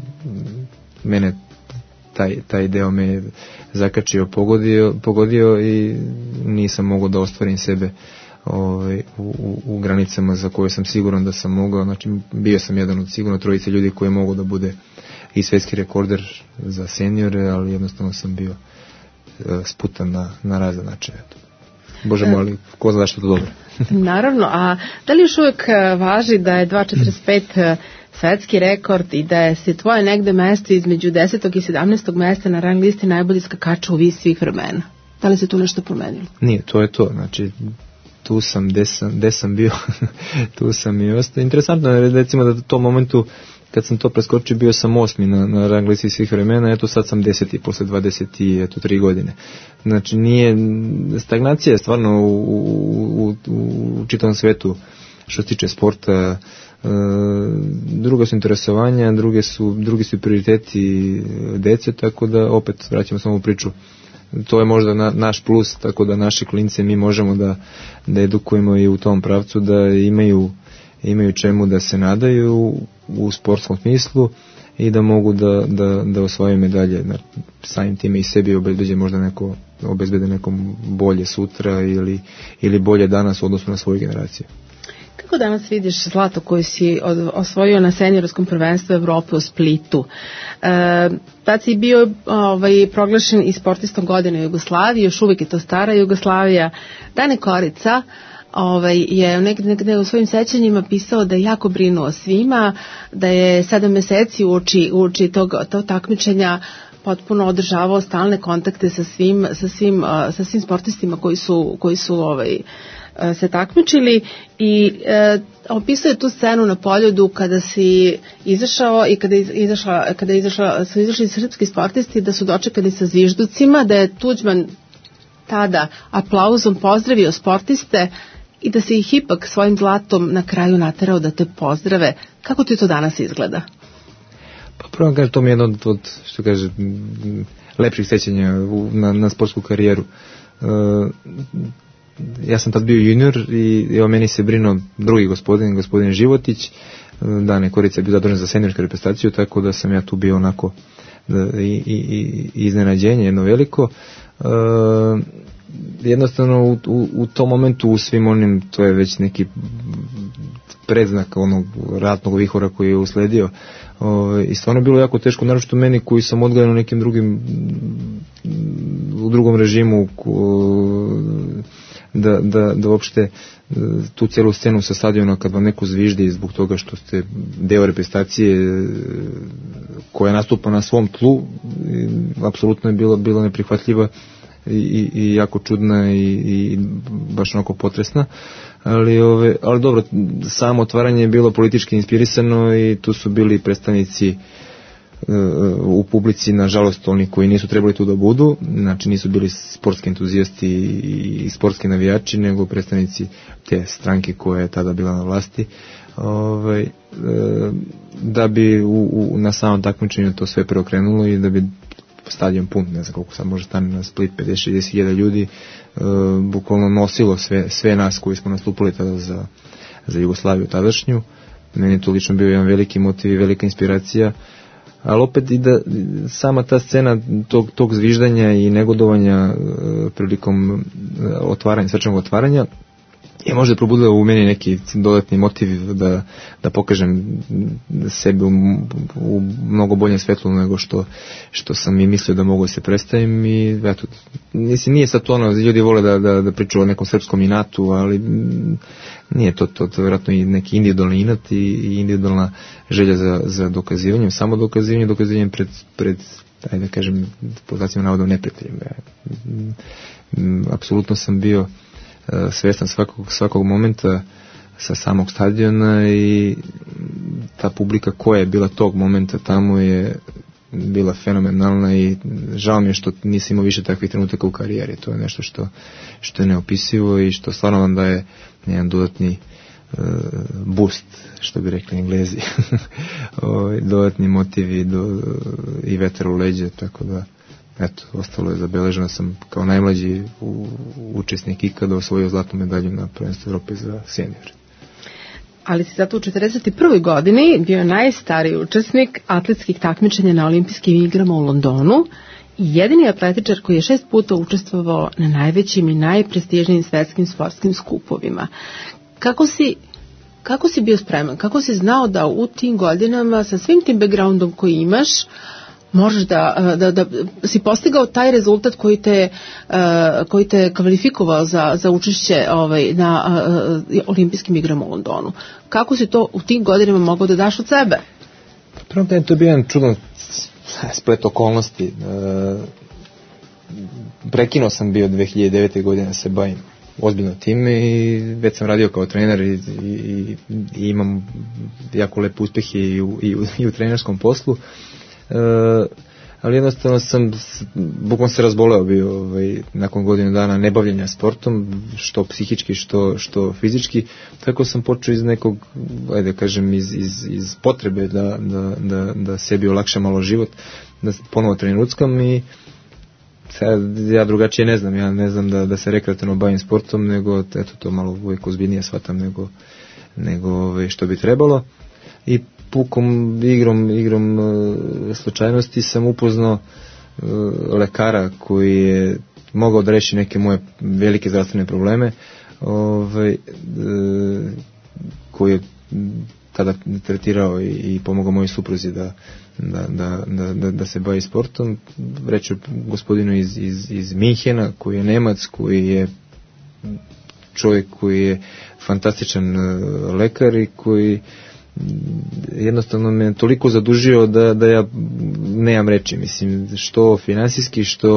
mene taj, taj deo me zakačio, pogodio, pogodio i nisam mogao da ostvarim sebe ovaj, u, u, u granicama za koje sam siguran da sam mogao. Znači bio sam jedan od sigurno trojice ljudi koji mogu da bude i svetski rekorder za seniore, ali jednostavno sam bio uh, sputan na, na razne načine. Bože moli, ko zna što to dobro. Naravno, a da li još uvijek važi da je dva četrdeset pet svetski rekord i da je se tvoje negde mesto između desetog i sedamnaestog mesta na rang listi najboljih skakača u vis svih vremena? Da li se tu nešto promenilo? Nije, to je to. Znači, tu sam, gde sam, gde sam bio, tu sam i ostao. Interesantno je, recimo, da u tom momentu kad sam to preskočio, bio sam osmi na, na rang listi svih vremena, eto sad sam deseti posle dvadeset tri godine. Znači nije, stagnacija je stvarno u, u, u, u čitavom svetu što se tiče sporta, e, druga su interesovanja, druge su, drugi su prioriteti dece, tako da opet vraćamo samo u priču. To je možda na, naš plus, tako da naše klince mi možemo da, da edukujemo i u tom pravcu, da imaju imaju čemu da se nadaju u sportskom smislu i da mogu da, da, da osvajaju medalje, samim time i sebi obezbeđe možda neko, obezbede nekom bolje sutra ili, ili bolje danas u odnosu na svoju generaciju. Kako danas vidiš zlato koje si osvojio na seniorskom prvenstvu Evrope u Splitu? E, tad si bio ovaj, proglašen i sportistom godine u Jugoslaviji, još uvijek je to stara Jugoslavija. Dane Korica Ovaj, je negde, negde u svojim sećanjima pisao da je jako brinuo o svima, da je sedam meseci uoči, uoči tog, tog takmičenja potpuno održavao stalne kontakte sa svim, sa svim, sa svim sportistima koji su, koji su ovaj, se takmičili i e, opisao je tu scenu na Poljudu kada si izašao i kada, izašla, kada izašla, su izašli srpski sportisti da su dočekani sa zvižducima, da je Tuđman tada aplauzom pozdravio sportiste i da se ih ipak svojim zlatom na kraju naterao da te pozdrave. Kako ti to danas izgleda? Pa prvo kažem, to mi je jedno od, od što kaže, lepših sećanja na, na sportsku karijeru. Uh, ja sam tad bio junior i evo meni se brinuo drugi gospodin, gospodin Životić. Dane Korica je bio zadužen za seniorsku reprezentaciju, tako da sam ja tu bio onako da, i, i, i iznenađenje jedno veliko. Uh, jednostavno u, u, u tom momentu u svim onim, to je već neki predznak onog ratnog vihora koji je usledio, uh, i stvarno je bilo jako teško, naročito meni koji sam odgledan u nekim drugim u drugom režimu uh, da, da, da uopšte tu cijelu scenu sa stadiona kad vam neko zviždi zbog toga što ste deo reprezentacije koja nastupa na svom tlu, apsolutno je bila, bila neprihvatljiva i, i, i jako čudna i, i baš onako potresna, ali, ove, ali dobro, samo otvaranje je bilo politički inspirisano i tu su bili predstavnici u publici, nažalost oni koji nisu trebali tu da budu, znači nisu bili sportski entuzijasti i sportski navijači, nego predstavnici te stranke koja je tada bila na vlasti, ovaj, da bi u, u, na samom takmičenju to sve preokrenulo i da bi stadion pun, ne znam koliko sad može stane na Split, pedeset šezdeset hiljada ljudi, bukvalno nosilo sve, sve nas koji smo nastupili tada za, za Jugoslaviju tadašnju. Meni je to lično bio jedan veliki motiv i velika inspiracija, ali opet i da sama ta scena tog, tog zviždanja i negodovanja e, prilikom e, otvaranja, srčanog otvaranja je možda probudila u meni neki dodatni motiv da, da pokažem sebe u, u mnogo boljem svetlu nego što, što sam i mislio da mogu da se predstavim i eto, mislim, nije sad to ono, ljudi vole da, da, da pričaju o nekom srpskom inatu, ali nije to, to, to vjerojatno i neki individualni inat i, i individualna želja za, za dokazivanjem, samo dokazivanjem, dokazivanjem pred, pred ajde da kažem, po znacima navoda neprijateljem. Apsolutno sam bio svestan svakog, svakog momenta sa samog stadiona i ta publika koja je bila tog momenta tamo je bila fenomenalna i žao mi je što nisam imao više takvih trenutaka u karijeri. To je nešto što, što je neopisivo i što stvarno vam daje jedan dodatni uh, boost, što bi rekli Englezi. Dodatni motivi do, i vetar u leđe, tako da eto, ostalo je zabeleženo. Sam kao najmlađi u, učesnik ikada osvojio zlatnu medalju na prvenstvu Evrope za seniore. Ali si zato u četrdeset prvoj godini bio najstariji učesnik atletskih takmičenja na olimpijskim igrama u Londonu i jedini atletičar koji je šest puta učestvovao na najvećim i najprestižnijim svetskim sportskim skupovima. Kako si, kako si bio spreman? Kako si znao da u tim godinama sa svim tim backgroundom koji imaš možeš da, da, da si postigao taj rezultat koji te, uh, koji te kvalifikovao za, za učešće ovaj, na uh, olimpijskim igrama u Londonu. Kako si to u tim godinama mogao da daš od sebe? Prvo to je bio jedan čudan splet okolnosti. Uh, prekinuo sam bio dve hiljade devete. godine se bavim ozbiljno time i već sam radio kao trener i, i, i imam jako lepe uspjehe i u, i u, i u trenerskom poslu. Uh, ali jednostavno sam bukvalno se razboleo bio ovaj, nakon godinu dana nebavljenja sportom, što psihički, što, što fizički, tako sam počeo iz nekog, ajde kažem, iz, iz, iz potrebe da, da, da, da sebi olakša malo život, da ponovo trenutkam i sad, ja drugačije ne znam, ja ne znam da, da se rekreativno bavim sportom, nego eto to malo uvijek ozbiljnije shvatam nego, nego ovaj, što bi trebalo. I pukom igrom, igrom uh, slučajnosti sam upoznao uh, lekara koji je mogao da reši neke moje velike zdravstvene probleme, ovaj, uh, koji je tada tretirao i, i pomogao mojoj supruzi da, da, da, da, da, da se bavi sportom. Reći gospodinu iz, iz, iz Minhena, koji je Nemac, koji je čovjek koji je fantastičan uh, lekar i koji jednostavno me toliko zadužio da, da ja nemam reći, mislim, što finansijski, što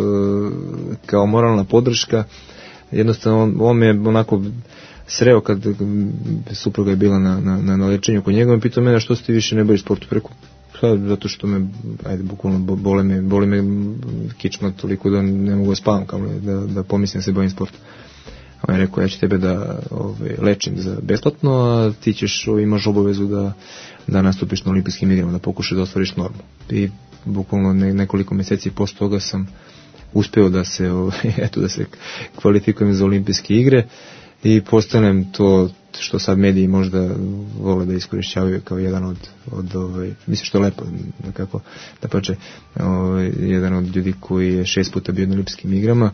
kao moralna podrška. Jednostavno on, on me onako sreo kad supruga je bila na, na, na lečenju kod njega i pitao mene što ste više ne bavi sportu. Preko, zato što me, ajde, bukvalno bole me, boli me kičma toliko da ne mogu da spavam, kao da, da pomislim da se bavim sportom. On je rekao, ja ću tebe da ovaj, lečim za besplatno, a ti ćeš, imaš obavezu da, da nastupiš na olimpijskim igrama, da pokušaš da ostvariš normu. I bukvalno ne, nekoliko mjeseci posle toga sam uspeo da se, ovaj, eto, da se kvalifikujem za olimpijske igre i postanem to što sad mediji možda vole da iskorišćavaju kao jedan od, od ovaj, mislim što je lepo, kako, da pače, ovaj, jedan od ljudi koji je šest puta bio na olimpijskim igrama.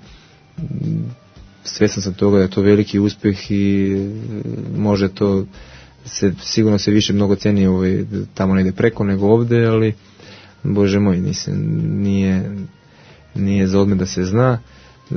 Svjestan sam toga da je to veliki uspjeh i može to se, sigurno se više mnogo ceni ovaj, tamo negdje preko nego ovdje, ali Bože moj, nisam, nije, nije za odmet da se zna, e,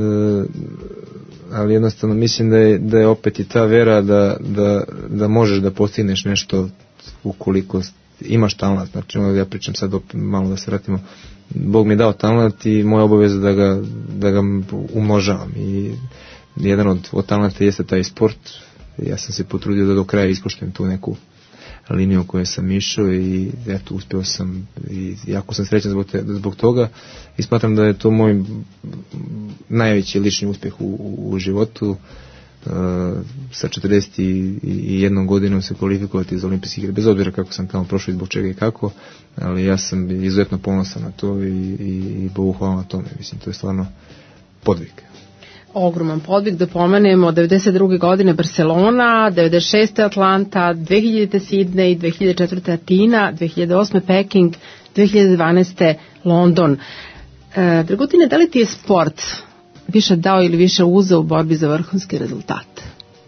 ali jednostavno mislim da je, da je opet i ta vera da, da, da možeš da postigneš nešto ukoliko imaš talent. Znači, ja pričam sad opet, malo da se vratimo, Bog mi je dao talent i moja obaveza da ga, da ga umnožavam i jedan od, od talenta jeste taj sport. Ja sam se potrudio da do kraja ispoštujem tu neku liniju koju sam išao i eto, uspio sam i jako sam srećan zbog, te, zbog toga i smatram da je to moj najveći lični uspjeh u, u, u životu. Uh, sa četrdeset jednom godinom se kvalifikovati za olimpijske igre, bez obzira kako sam tamo prošao i zbog čega i kako, ali ja sam izuzetno ponosan na to i, i, i Bogu hvala na tome. Mislim, to je stvarno podvig. Ogroman podvig, da pomenemo devedeset druge godine Barcelona, devedeset šeste Atlanta, dve hiljadite Sidney, dve hiljade četvrte Atina, dve hiljade osme Peking, dve hiljade dvanaeste London. E, Dragutine, da li ti je sport više dao ili više uzeo u borbi za vrhunske rezultate?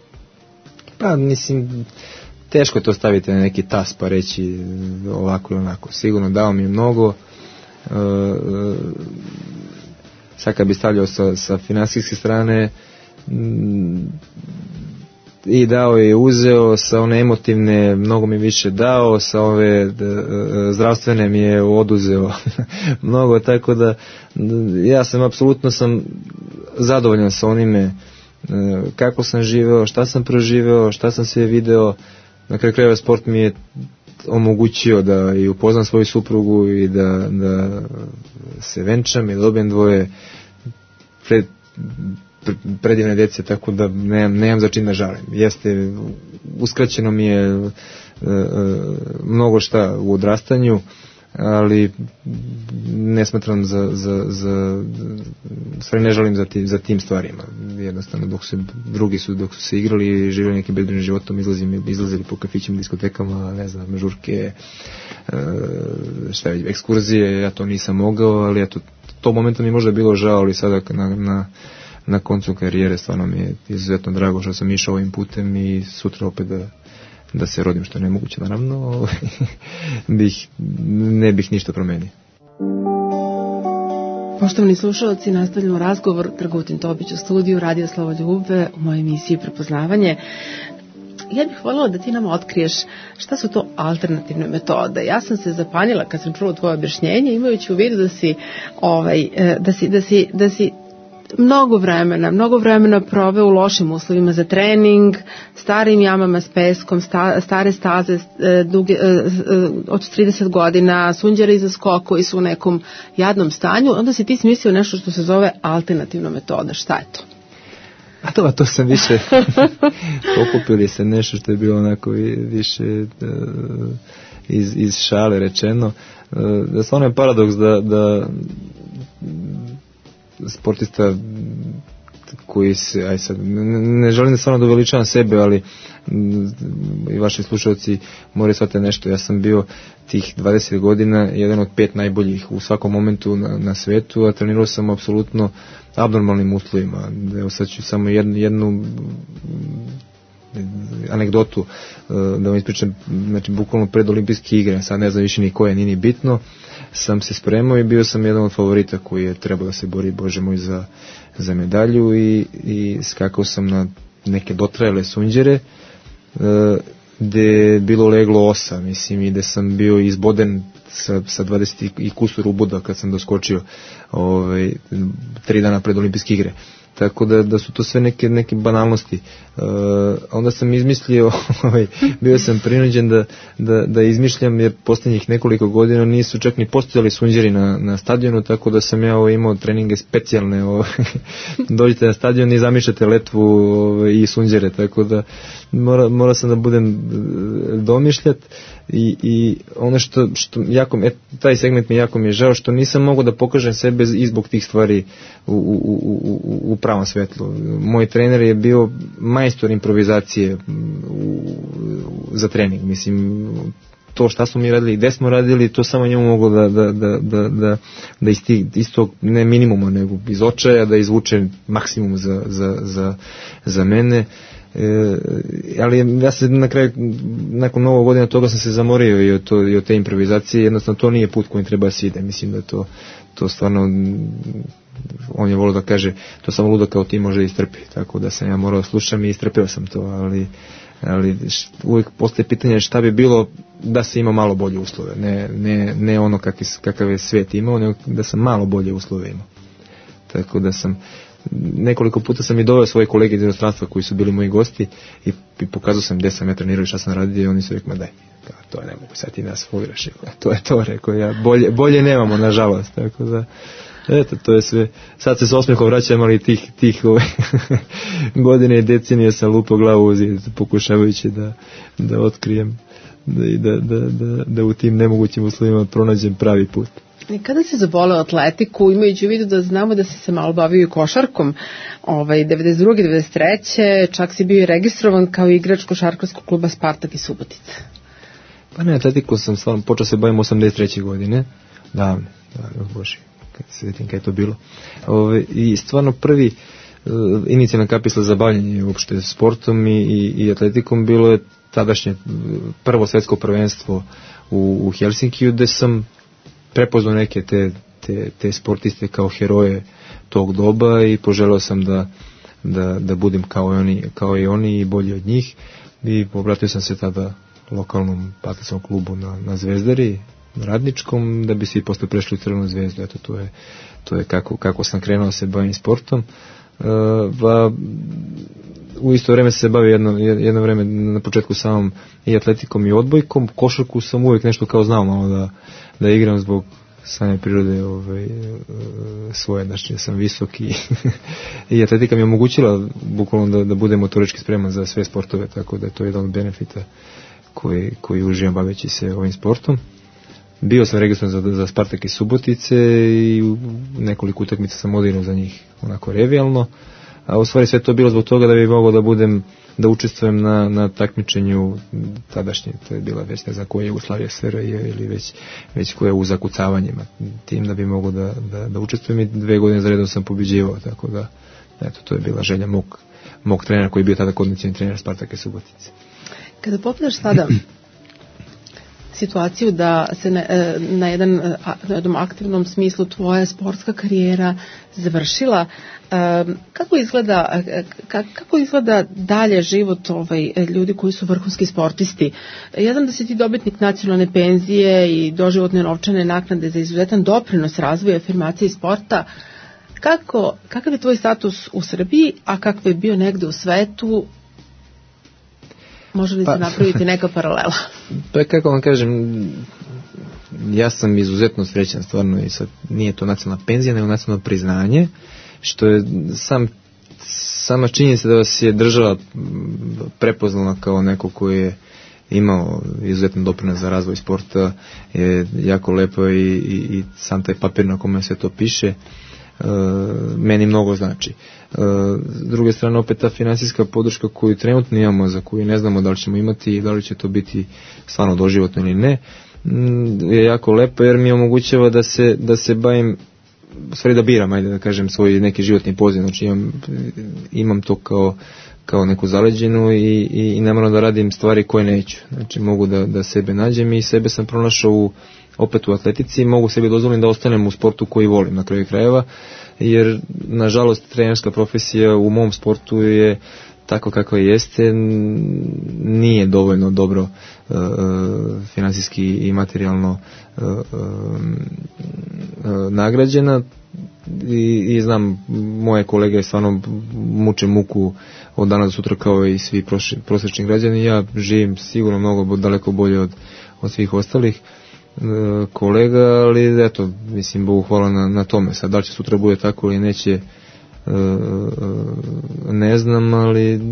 Pa, mislim, teško je to staviti na neki tas pa reći ovako ili onako. Sigurno dao mi je mnogo. E, sad kad bi stavljao sa, sa finansijske strane, m, i dao je i uzeo, sa one emotivne mnogo mi više dao, sa ove d, zdravstvene mi je oduzeo mnogo, tako da ja sam apsolutno sam zadovoljan sa onime kako sam živeo, šta sam proživeo, šta sam sve video. Na kraju krajeva sport mi je omogućio da i upoznam svoju suprugu i da, da se venčam i da dobijem dvoje pred, predivne djece, tako da nemam, nemam za čim da žalim. Jeste, uskraćeno mi je e, e, mnogo šta u odrastanju, ali ne smatram za, za, za stvari ne žalim za, ti, za tim stvarima. Jednostavno dok se drugi su dok su se igrali i živjeli nekim bezbrižnim životom, izlazili, izlazili po kafićima, diskotekama, ne znam, žurke, šta je, ekskurzije, ja to nisam mogao, ali eto, to momentom mi možda bilo žao, ali sada na, na, na koncu karijere stvarno mi je izuzetno drago što sam išao ovim putem i sutra opet da da se rodim, što je nemoguće, naravno, bih, ne bih ništa promenio. Poštovani slušalci, nastavljamo razgovor. Dragutin Topić u studiju Radio Slovo Ljubve u mojoj emisiji Prepoznavanje. Ja bih voljela da ti nam otkriješ šta su to alternativne metode. Ja sam se zapanjila kad sam čula tvoje objašnjenje, imajući u vidu da si, ovaj, da si, da si, da si mnogo vremena, mnogo vremena proveo u lošim uslovima za trening, starim jamama s peskom, sta, stare staze duge, od trideset godina, sunđere iza skok koji su u nekom jadnom stanju, onda si ti smislio nešto što se zove alternativna metoda. Šta je to? A to, to sam više pokupili se nešto što je bilo onako više iz, iz šale rečeno. Da stvarno je paradoks da, da sportista koji se, aj sad, ne, ne želim da stvarno da uveličavam sebe, ali i vaši slušalci moraju shvatiti nešto. Ja sam bio tih dvadeset godina jedan od pet najboljih u svakom momentu na, na svetu, a trenirao sam apsolutno abnormalnim uslovima. Evo sad ću samo jednu, jednu anegdotu da vam ispričam, znači bukvalno pred olimpijske igre, sad ne znam više ni koje, nije ni bitno, sam se spremao i bio sam jedan od favorita koji je trebao da se bori, Bože moj, za, za medalju i, i skakao sam na neke dotrajale sunđere gde je bilo leglo osa, mislim, i gde sam bio izboden sa, sa dvadeset i kusur uboda kad sam doskočio ovaj, tri dana pred olimpijske igre. Tako da, da su to sve neke, neke banalnosti. Uh, onda sam izmislio, ovaj, bio sam prinuđen da, da, da izmišljam, jer posljednjih nekoliko godina nisu čak ni postojali sunđeri na, na stadionu, tako da sam ja ovaj, imao treninge specijalne. Ovaj, dođete na stadion i zamišljate letvu ovaj, i sunđere, tako da mora, mora sam da budem domišljat. I, i ono što, što jako, et, taj segment mi jako mi je žao što nisam mogao da pokažem sebe i zbog tih stvari u, u, u, u pravom svetlu. Moj trener je bio majstor improvizacije u, za trening, mislim, to šta smo mi radili i gde smo radili, to samo njemu moglo da, da, da, da, da, da iz, tih, iz tog, ne minimuma, nego iz očaja da izvuče maksimum za, za, za, za mene. E, ali ja se na kraju, nakon novog godina toga sam se zamorio i od, to, i od te improvizacije, jednostavno to nije put kojim treba se ide, mislim da to, to stvarno, on je volio da kaže, to samo luda kao ti može istrpi, tako da sam ja morao slušam i istrpio sam to, ali, ali uvijek postoje pitanje šta bi bilo da se ima malo bolje uslove, ne, ne, ne ono kakav, kakav je svijet imao, nego da sam malo bolje uslove imao, tako da sam nekoliko puta sam i doveo svoje kolege iz inostranstva koji su bili moji gosti i, i pokazao sam gde sam ja trenirao i šta sam radio i oni su rekli, ma daj, to je ne mogu, sad ti nas foliraš, to je to, rekao ja, bolje, bolje nemamo, nažalost, tako da, eto, to je sve, sad se s osmehom vraćam, ali tih, tih ove, godine i decenije sam lupao glavu u zid, pokušavajući da, da otkrijem da, da, da, da, da u tim nemogućim uslovima pronađem pravi put. Kada si zavoleo atletiku, imajući u vidu da znamo da si se malo bavio i košarkom, ovaj, devedeset druge devedeset treće čak si bio i registrovan kao igrač košarkarskog kluba Spartak iz Subotice. Pa ne, atletiku sam stvarno počeo se bavim osamdeset treće godine, davno, davno, bože, kad se vidim kada je to bilo. Ove, I stvarno prvi uh, inicijalna kapisla za bavljanje uopšte sportom i, i, i atletikom bilo je tadašnje prvo svetsko prvenstvo u, u Helsinkiju, gde sam prepoznao neke te, te, te sportiste kao heroje tog doba i poželeo sam da, da, da budem kao i, oni, kao i oni i bolji od njih i obratio sam se tada lokalnom atletskom klubu na, na Zvezdari, radničkom, da bi svi posle prešli u Crvenu zvezdu. Eto, to je, to je kako, kako sam krenuo se bavim sportom. pa u isto vreme se bavi jedno, jedno vreme na početku samom i atletikom i odbojkom. Košarku sam uvijek nešto kao znao malo da, da igram zbog same prirode ovaj, svoje, znači sam visok i, i atletika mi je omogućila bukvalno da, da budem motorički spreman za sve sportove, tako da je to jedan od benefita koji, koji uživam baveći se ovim sportom. Bio sam registrovan za, za Spartak iz Subotice i u nekoliko utakmica sam odigrao za njih onako revijalno, a u stvari sve to bilo zbog toga da bi mogao da budem, da učestvujem na, na takmičenju tadašnje, to je bila već ne znam koja je Jugoslavija S R J ili već, već koja je u zakucavanjima, tim da bi mogao da, da, da učestvujem i dve godine za redom sam pobeđivao, tako da eto, to je bila želja mog, mog trenera koji je bio tada kondicionalni trener Spartaka iz Subotice. Kada pogledaš sada situaciju da se na, na, jedan, na jednom aktivnom smislu tvoja sportska karijera završila, kako izgleda, kako izgleda dalje život ovaj, ljudi koji su vrhunski sportisti? Ja znam da si ti dobitnik nacionalne penzije i doživotne novčane naknade za izuzetan doprinos razvoja afirmacije sporta. Kako, kakav je tvoj status u Srbiji, a kakav je bio negde u svetu? Može li se pa, napraviti neka paralela? Pa kako vam kažem, ja sam izuzetno srećan stvarno i sad nije to nacionalna penzija, nego nacionalno priznanje, što je sam, sama činjenica da vas je država prepoznala kao neko koji je imao izuzetno doprinos za razvoj sporta je jako lepo i, i, i sam taj papir na kome sve to piše Uh, meni mnogo znači. Uh, s druge strane opet ta finansijska podrška koju trenutno imamo, za koju ne znamo da li ćemo imati i da li će to biti stvarno doživotno ili ne, mm, je jako lepo jer mi omogućava da se, da se bavim, u stvari da biram, ajde da kažem, svoj neki životni poziv, znači imam, imam to kao, kao neku zaleđenu i, i, i ne moram da radim stvari koje neću, znači mogu da, da sebe nađem i sebe sam pronašao u opet u atletici, mogu sebi dozvoliti da ostanem u sportu koji volim na kraju krajeva, jer nažalost trenerska profesija u mom sportu je tako kako jeste, nije dovoljno dobro uh, finansijski i materijalno uh, uh, nagrađena i, i znam, moje kolege stvarno muče muku od dana do sutra kao i svi prosječni građani. Ja živim sigurno mnogo daleko bolje od, od svih ostalih kolega, ali eto, mislim, Bogu hvala na, na tome. Sad, da li će sutra bude tako ili neće, ne znam, ali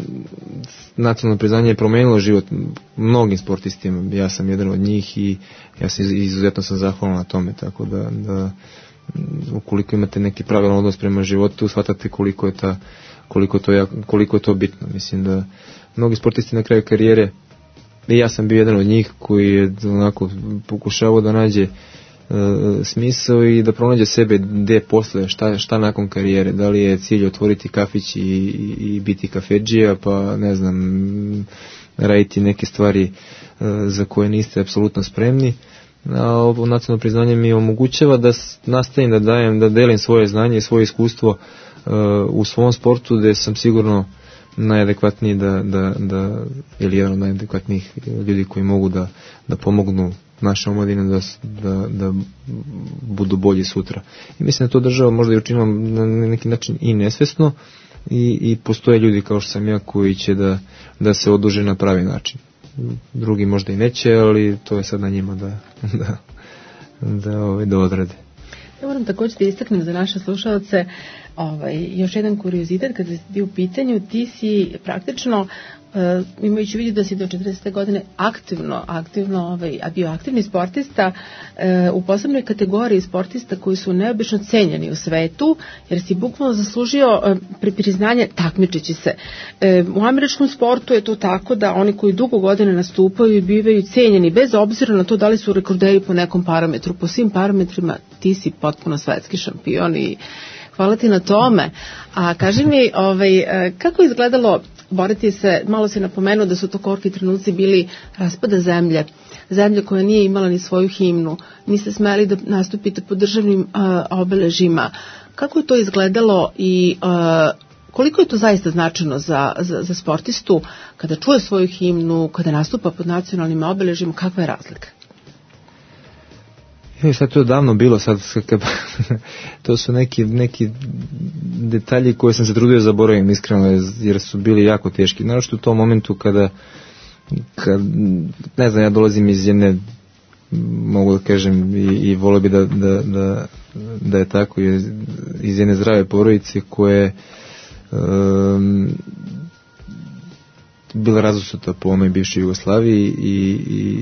nacionalno priznanje je promenilo život mnogim sportistima. Ja sam jedan od njih i ja sam izuzetno sam zahvalan na tome, tako da, da ukoliko imate neki pravilan odnos prema životu, shvatate koliko je ta, koliko to, koliko je to bitno. Mislim da mnogi sportisti na kraju karijere, i ja sam bio jedan od njih koji je onako pokušavao da nađe uh, smisao i da pronađe sebe gde posle, šta, šta nakon karijere, da li je cilj otvoriti kafić i, i, i biti kafedžija, pa ne znam, raditi neke stvari uh, za koje niste apsolutno spremni. A ovo nacionalno priznanje mi omogućava da nastavim da dajem, da delim svoje znanje i svoje iskustvo uh, u svom sportu, gde sam sigurno najadekvatniji da, da, da, ili jedan od najadekvatnijih ljudi koji mogu da, da pomognu naše omladine da, da, da budu bolji sutra. I mislim da to država možda i učinila na neki način i nesvesno i, i postoje ljudi kao što sam ja koji će da, da se oduže na pravi način. Drugi možda i neće, ali to je sad na njima da, da, da, ovaj, da odrade. Ja moram također da istaknem za naše slušalce ovaj, još jedan kuriozitet kada si ti u pitanju, ti si praktično uh, imajući vidio da si do četrdesete godine aktivno, aktivno ovaj, a bio aktivni sportista uh, u posebnoj kategoriji sportista koji su neobično cenjeni u svetu, jer si bukvalno zaslužio uh, priznanje takmičeći se. Uh, u američkom sportu je to tako da oni koji dugo godine nastupaju i bivaju cenjeni bez obzira na to da li su rekorderi po nekom parametru, po svim parametrima ti si potpuno svetski šampion i hvala ti na tome. A kaži mi, ovaj, kako je izgledalo boriti se, malo si napomenuo da su to korki trenuci bili raspada zemlje, zemlje koja nije imala ni svoju himnu, niste smeli da nastupite po državnim uh, obeležima. Kako je to izgledalo i uh, koliko je to zaista značajno za, za, za sportistu kada čuje svoju himnu, kada nastupa pod nacionalnim obeležima, kakva je razlika? Je, sad to je davno bilo, sad to su neki, neki detalji koje sam se trudio zaboravim iskreno, jer su bili jako teški. Naravno u tom momentu kada, kad, ne znam, ja dolazim iz jedne, mogu da kažem, i, i volio bi da, da, da, da je tako, iz jedne zdrave porodice koje um, bila razasuta po onoj bivšoj Jugoslaviji i, i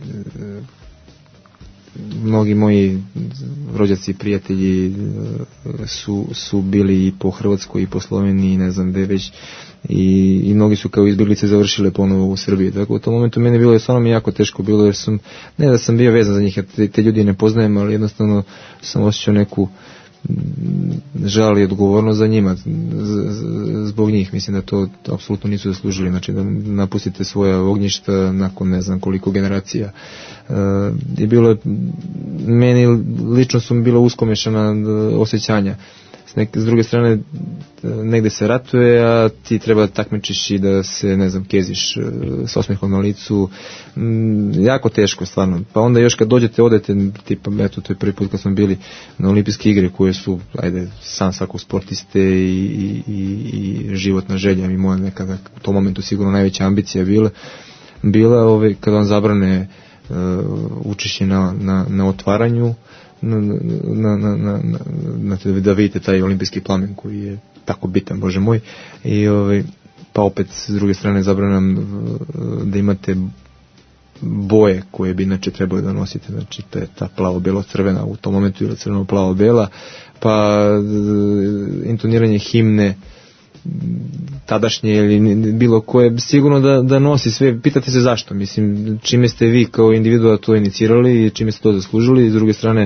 mnogi moji rođaci i prijatelji su, su bili i po Hrvatskoj i po Sloveniji, ne znam gde već, i, i mnogi su kao izbjeglice završile ponovo u Srbiji. Tako u tom momentu meni bilo je stvarno mi jako teško bilo, jer sam, ne da sam bio vezan za njih, ja te, te ljudi ne poznajem, ali jednostavno sam osjećao neku žal i odgovornost za njima, zbog njih. Mislim da to apsolutno nisu zaslužili, znači da napustite svoja ognjišta nakon ne znam koliko generacija. I bilo je, meni lično su mi bilo uskomešana osjećanja. S, neke, s druge strane, negde se ratuje, a ti treba da takmičiš i da se, ne znam, keziš s osmehom na licu. Jako teško, stvarno. Pa onda još kad dođete, odete, tipa, eto, to je prvi put kad smo bili na olimpijske igre, koje su, ajde, san svakog sportiste i, i, i, i životna želja mi moja nekada u tom momentu sigurno najveća ambicija bila, bila ove, kada vam zabrane uh, učešće na, na, na otvaranju, Na, na, na, na, na, da vidite taj olimpijski plamen koji je tako bitan, Bože moj, i ovaj, pa opet s druge strane zabranam da imate boje koje bi inače trebali da nosite, znači ta, ta plavo-belo-crvena u tom momentu ili crveno-plavo-bela, pa intoniranje himne tadašnje ili bilo koje, sigurno da, da nosi sve, pitate se zašto, mislim, čime ste vi kao individua to inicirali i čime ste to zaslužili, i s druge strane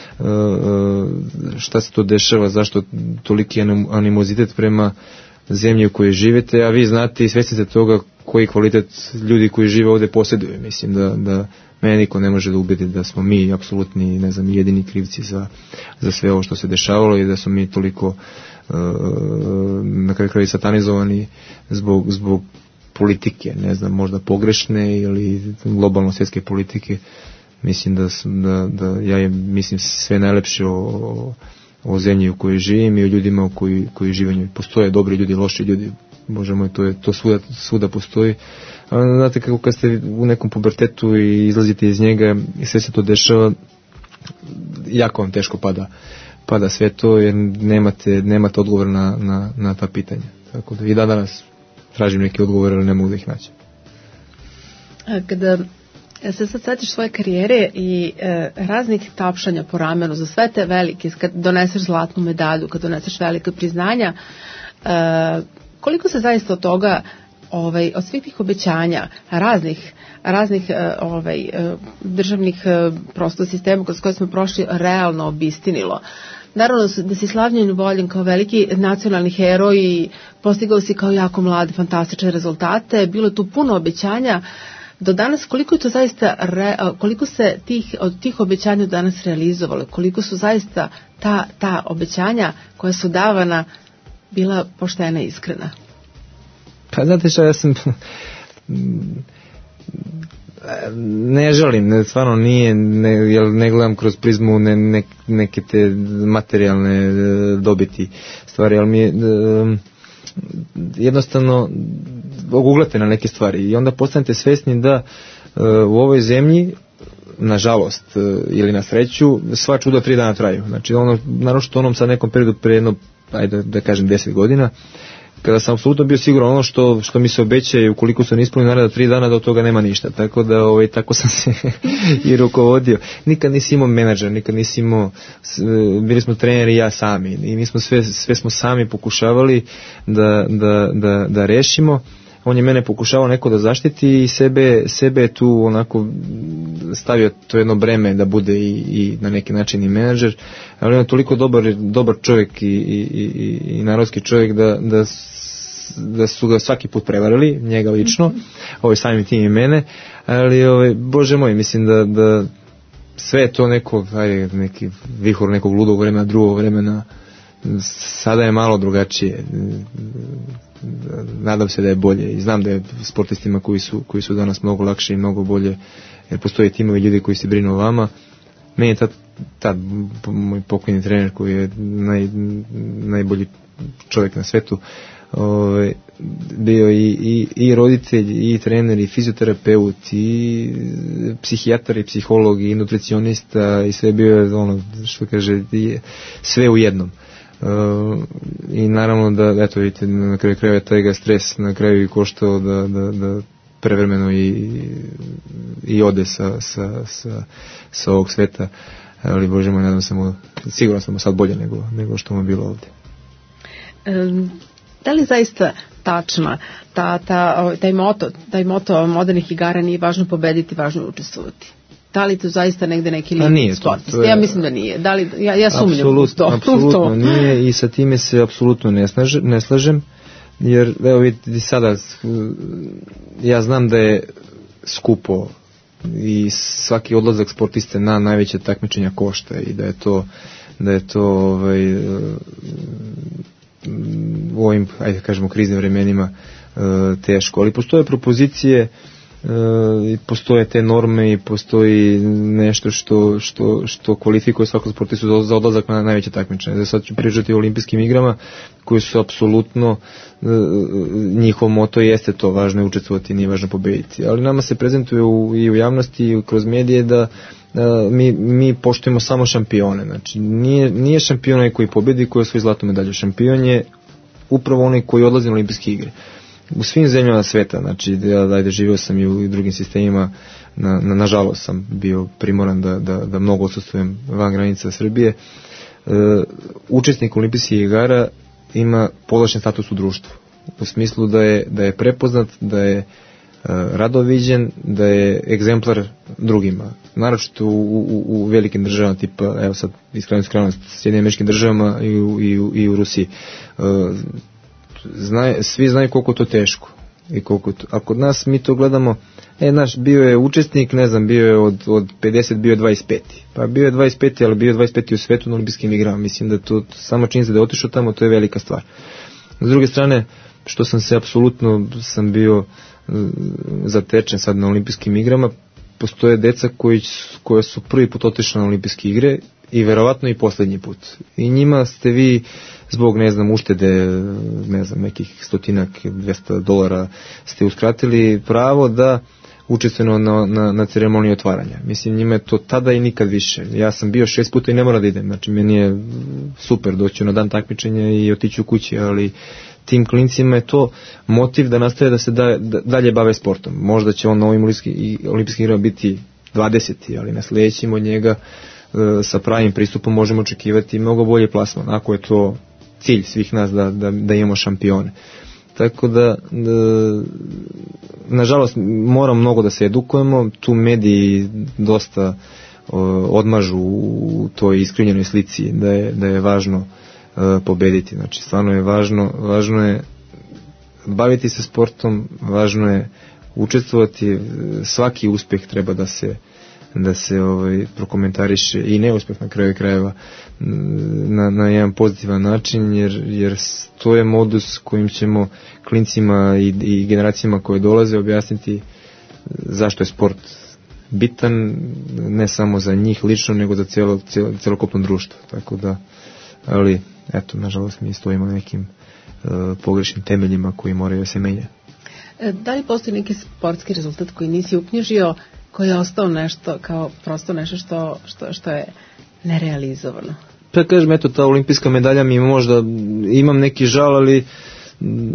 šta se to dešava, zašto toliki animozitet prema zemlji u kojoj živite, a vi znate i svesni ste toga koji kvalitet ljudi koji žive ovde posjeduju. Mislim da, da mene niko ne može da ubedi da smo mi apsolutni, ne znam, jedini krivci za, za sve ovo što se dešavalo i da smo mi toliko uh, na kraju kraju satanizovani zbog, zbog politike, ne znam, možda pogrešne ili globalno svjetske politike. Mislim da, da, da ja mislim sve najlepše o, o, o zemlji u kojoj živim i o ljudima u koji, koji žive njoj. Postoje dobri ljudi, loši ljudi, Bože moj, to, je, to svuda, svuda postoji. A znate kako kad ste u nekom pubertetu i izlazite iz njega i sve se to dešava, jako vam teško pada, pada sve to, jer nemate, nemate odgovor na, na, na ta pitanja. Tako da i da danas tražim neke odgovore, ali ne mogu da ih naći. Kada se sad setiš svoje karijere i e, raznih tapšanja po ramenu za sve te velike, kad doneseš zlatnu medalju, kad doneseš velike priznanja, e, koliko se zaista od toga, ovaj, od svih tih obećanja raznih, raznih e, ovaj, e, državnih e, prosto sistema kroz koje smo prošli realno obistinilo? Naravno da si slavljen i voljen kao veliki nacionalni heroj i postigao si kao jako mlad fantastične rezultate, bilo tu puno obećanja. Do danas, koliko je to zaista, re, koliko se tih, od tih obećanja danas realizovalo, koliko su zaista ta, ta obećanja koja su davana bila poštena i iskrena? Pa znate šta, ja sam ne želim, ne, stvarno nije, ne, jer ne gledam kroz prizmu ne, ne, neke te materijalne dobiti stvari, ali mi je jednostavno oguglate na neke stvari i onda postanete svesni da uh, u ovoj zemlji, nažalost uh, ili na sreću, sva čuda tri dana traju. Znači, ono, naročito onom sad nekom periodu pre jedno, ajde da kažem deset godina, kada sam apsolutno bio siguran ono što, što mi se obeća i ukoliko se ne ispuni naredna tri dana da od toga nema ništa. Tako da ovaj, tako sam se i rukovodio. Nikad nisi imao menadžer, nikad nisi imao, bili smo treneri i ja sami i mi smo sve, sve smo sami pokušavali da, da, da, da rešimo. On je mene pokušavao neko da zaštiti i sebe, sebe je tu onako stavio to jedno breme da bude i, i na neki način i menadžer, ali on je toliko dobar, dobar čovjek i, i, i, i narodski čovjek da, da, da su ga svaki put prevarili, njega lično, ovaj samim tim i mene, ali ovaj, Bože moj, mislim da, da sve je to neko, aj, neki vihor nekog ludog vremena, drugog vremena, sada je malo drugačije, nadam se da je bolje i znam da je sportistima koji su, koji su danas mnogo lakše i mnogo bolje, jer postoje timovi ljudi koji se brinu o vama, meni je tad, tad moj pokojni trener koji je naj, najbolji čovjek na svetu, Ove, bio i, i, i roditelj, i trener, i fizioterapeut, i psihijatar, i psiholog, i nutricionista, i sve bio je ono, što kaže, sve u jednom. Uh, i naravno da, eto vidite, na kraju krajeva taj ga stres na kraju i koštao da, da, da prevremeno i, i ode sa, sa, sa, sa ovog sveta, ali Bože moj, nadam se mu, sigurno sam mu sad bolje nego, nego što mu je bilo ovdje. Um. Da li zaista tačna ta, ta, taj, moto, taj moto modernih igara nije važno pobediti, važno učestvovati? Da li to zaista negde neki limit sportista? Ja mislim da nije. Da li, ja, ja sumnjam u to. Apsolutno nije i sa time se apsolutno ne, snaže, ne slažem, jer evo vidite sada, ja znam da je skupo i svaki odlazak sportiste na najveće takmičenja košta i da je to, da je to ovaj, u ovim, ajde kažemo, kriznim vremenima e, teško, ali postoje propozicije, e, postoje te norme i postoji nešto što, što, što kvalifikuje svakog sportistu za odlazak na najveće takmičenje. Sad ću pričati o olimpijskim igrama koji su apsolutno, e, njihov moto jeste to, važno je učestvovati, nije važno pobediti, ali nama se prezentuje u, i u javnosti i kroz medije da Uh, mi, mi poštujemo samo šampione, znači nije, nije šampion onaj koji pobedi, koji osvoji zlatnu medalju, šampion je upravo onaj koji odlazi na olimpijske igre. U svim zemljama sveta, znači ja ajde, živio sam i u drugim sistemima, na, na, nažalost sam bio primoran da, da, da mnogo odsustvujem van granica Srbije. Uh, učesnik olimpijskih igara ima povlašten status u društvu, u smislu da je, da je prepoznat, da je radoviđen, da je egzemplar drugima. Naročito u, u, u velikim državama tipa, evo sad iskreno iskreno Sjedinjenim Američkim Državama i u, i u, i u Rusiji. Zna, svi znaju koliko to teško. I koliko to, a kod nas mi to gledamo, e, naš bio je učesnik, ne znam, bio je od, od pedeset, bio je dvadeset pet. Pa bio je dvadeset pet, ali bio je dvadeset pet u svetu na olimpijskim igrama. Mislim da to, sama činjenica da je otišao tamo, to je velika stvar. S druge strane, što sam se apsolutno, sam bio zatečen sad na olimpijskim igrama, postoje deca koji, koja su prvi put otišla na olimpijske igre i verovatno i posljednji put. I njima ste vi zbog, ne znam, uštede, ne znam, nekih stotinak, dvesta dolara ste uskratili pravo da učestveno na, na, na ceremoniji otvaranja. Mislim, njima je to tada i nikad više. Ja sam bio šest puta i ne mora da idem. Znači, meni je super doći na dan takmičenja i otići u kući, ali tim klincima je to motiv da nastave da se da, da, dalje bave sportom. Možda će on na ovim olimpijskim igrama biti dvadeseti, ali na sljedećim od njega e, sa pravim pristupom možemo očekivati mnogo bolje plasman, ako je to cilj svih nas da, da, da imamo šampione. Tako da, da, nažalost, moram mnogo da se edukujemo, tu mediji dosta o, odmažu u toj iskrivljenoj slici da je, da je važno pobediti. Znači, stvarno je važno, važno je baviti se sportom, važno je učestvovati, svaki uspjeh treba da se da se ovaj prokomentariše i neuspjeh na kraju krajeva na, na jedan pozitivan način, jer, jer to je modus kojim ćemo klincima i, i generacijama koje dolaze objasniti zašto je sport bitan, ne samo za njih lično, nego za cijelo, cijelo, celokupno društvo. Tako da, ali eto, nažalost mi stojimo na nekim uh, pogrešnim temeljima koji moraju da se menja. Da li postoji neki sportski rezultat koji nisi uknjižio, koji je ostao nešto, kao prosto nešto što, što, što je nerealizovano? Pa kažem, eto, ta olimpijska medalja mi možda, imam neki žal, ali m,